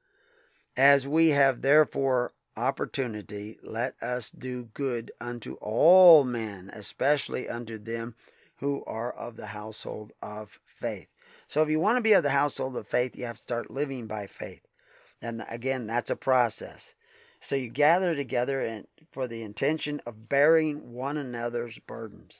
As we have therefore opportunity, let us do good unto all men, especially unto them who are of the household of faith. So if you want to be of the household of faith, you have to start living by faith. And again, that's a process. So you gather together and for the intention of bearing one another's burdens,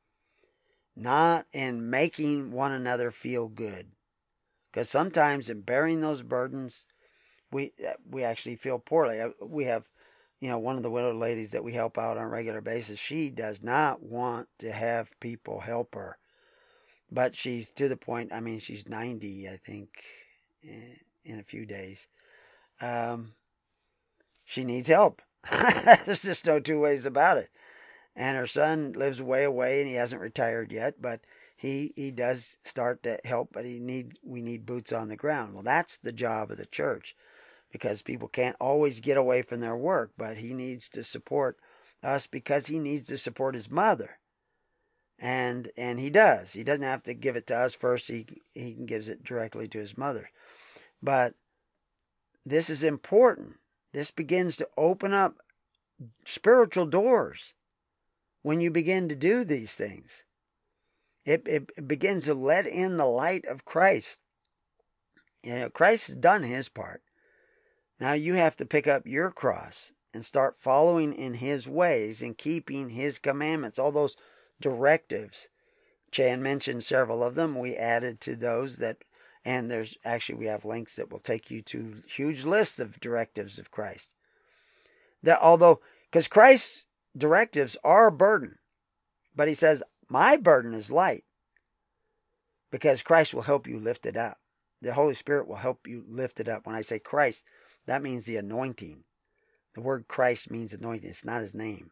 not in making one another feel good. Because sometimes in bearing those burdens, we we actually feel poorly. We have, you know, one of the widowed ladies that we help out on a regular basis. She does not want to have people help her, but she's to the point. I mean, she's ninety, I think, in a few days. Um, she needs help. There's just no two ways about it. And her son lives way away, and he hasn't retired yet, but he he does start to help. But he need we need boots on the ground. Well, that's the job of the church. Because people can't always get away from their work, but he needs to support us because he needs to support his mother. And and he does. He doesn't have to give it to us first. He, he gives it directly to his mother. But this is important. This begins to open up spiritual doors when you begin to do these things. It, it begins to let in the light of Christ. You know, Christ has done his part. Now you have to pick up your cross and start following in his ways and keeping his commandments, all those directives. Chan mentioned several of them. We added to those that, and there's actually, we have links that will take you to huge lists of directives of Christ. That although, because Christ's directives are a burden, but he says, my burden is light because Christ will help you lift it up. The Holy Spirit will help you lift it up. When I say Christ, that means the anointing. The word Christ means anointing. It's not his name.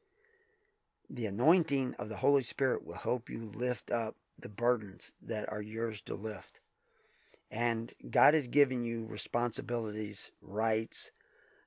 The anointing of the Holy Spirit will help you lift up the burdens that are yours to lift. And God has given you responsibilities, rights,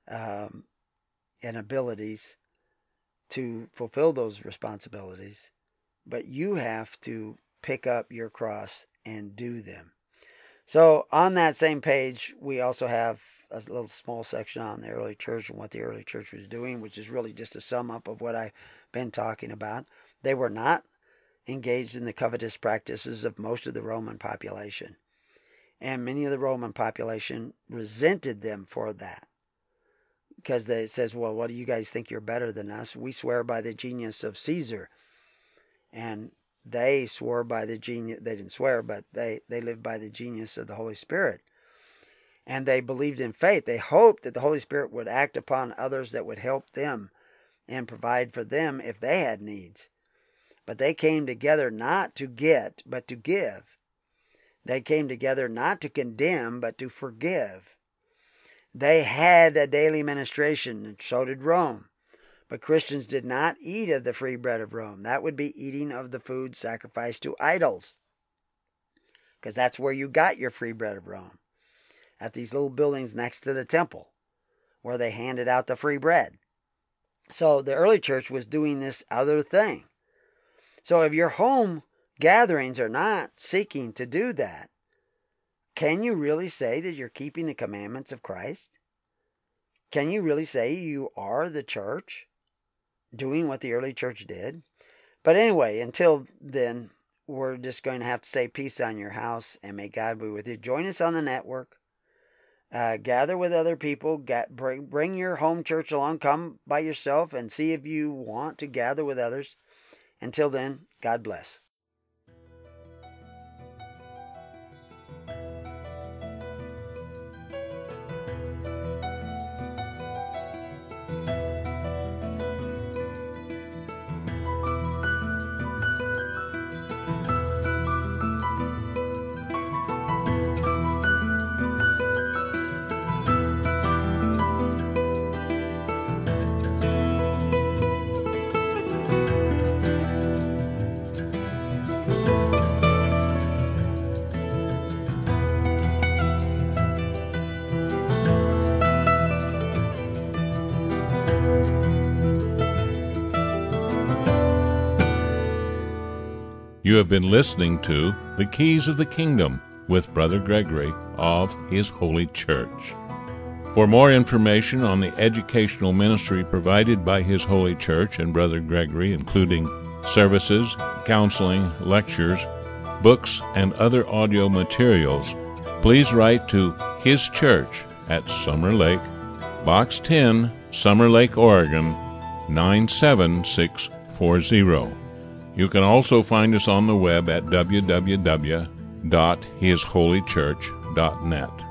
um, and abilities to fulfill those responsibilities, but you have to pick up your cross and do them. So on that same page, we also have a little small section on the early church and what the early church was doing, which is really just a sum up of what I've been talking about. They were not engaged in the covetous practices of most of the Roman population. And many of the Roman population resented them for that. Because they says, well, what do you guys think you're better than us? We swear by the genius of Caesar. And they swore by the genius, they didn't swear, but they, they lived by the genius of the Holy Spirit. And they believed in faith. They hoped that the Holy Spirit would act upon others that would help them and provide for them if they had needs. But they came together not to get, but to give. They came together not to condemn, but to forgive. They had a daily ministration, and so did Rome. But Christians did not eat of the free bread of Rome. That would be eating of the food sacrificed to idols. Because that's where you got your free bread of Rome. At these little buildings next to the temple, where they handed out the free bread. So the early church was doing this other thing. So if your home gatherings are not seeking to do that, can you really say that you're keeping the commandments of Christ? Can you really say you are the church, doing what the early church did? But anyway, until then, we're just going to have to say peace on your house, and may God be with you. Join us on the network. Uh, gather with other people. Get, bring, bring your home church along. Come by yourself and see if you want to gather with others. Until then, God bless. You have been listening to The Keys of the Kingdom with Brother Gregory of His Holy Church. For more information on the educational ministry provided by His Holy Church and Brother Gregory, including services, counseling, lectures, books, and other audio materials, please write to His Church at Summer Lake, Box ten, Summer Lake, Oregon, nine seven six four zero. You can also find us on the web at w w w dot his holy church dot net.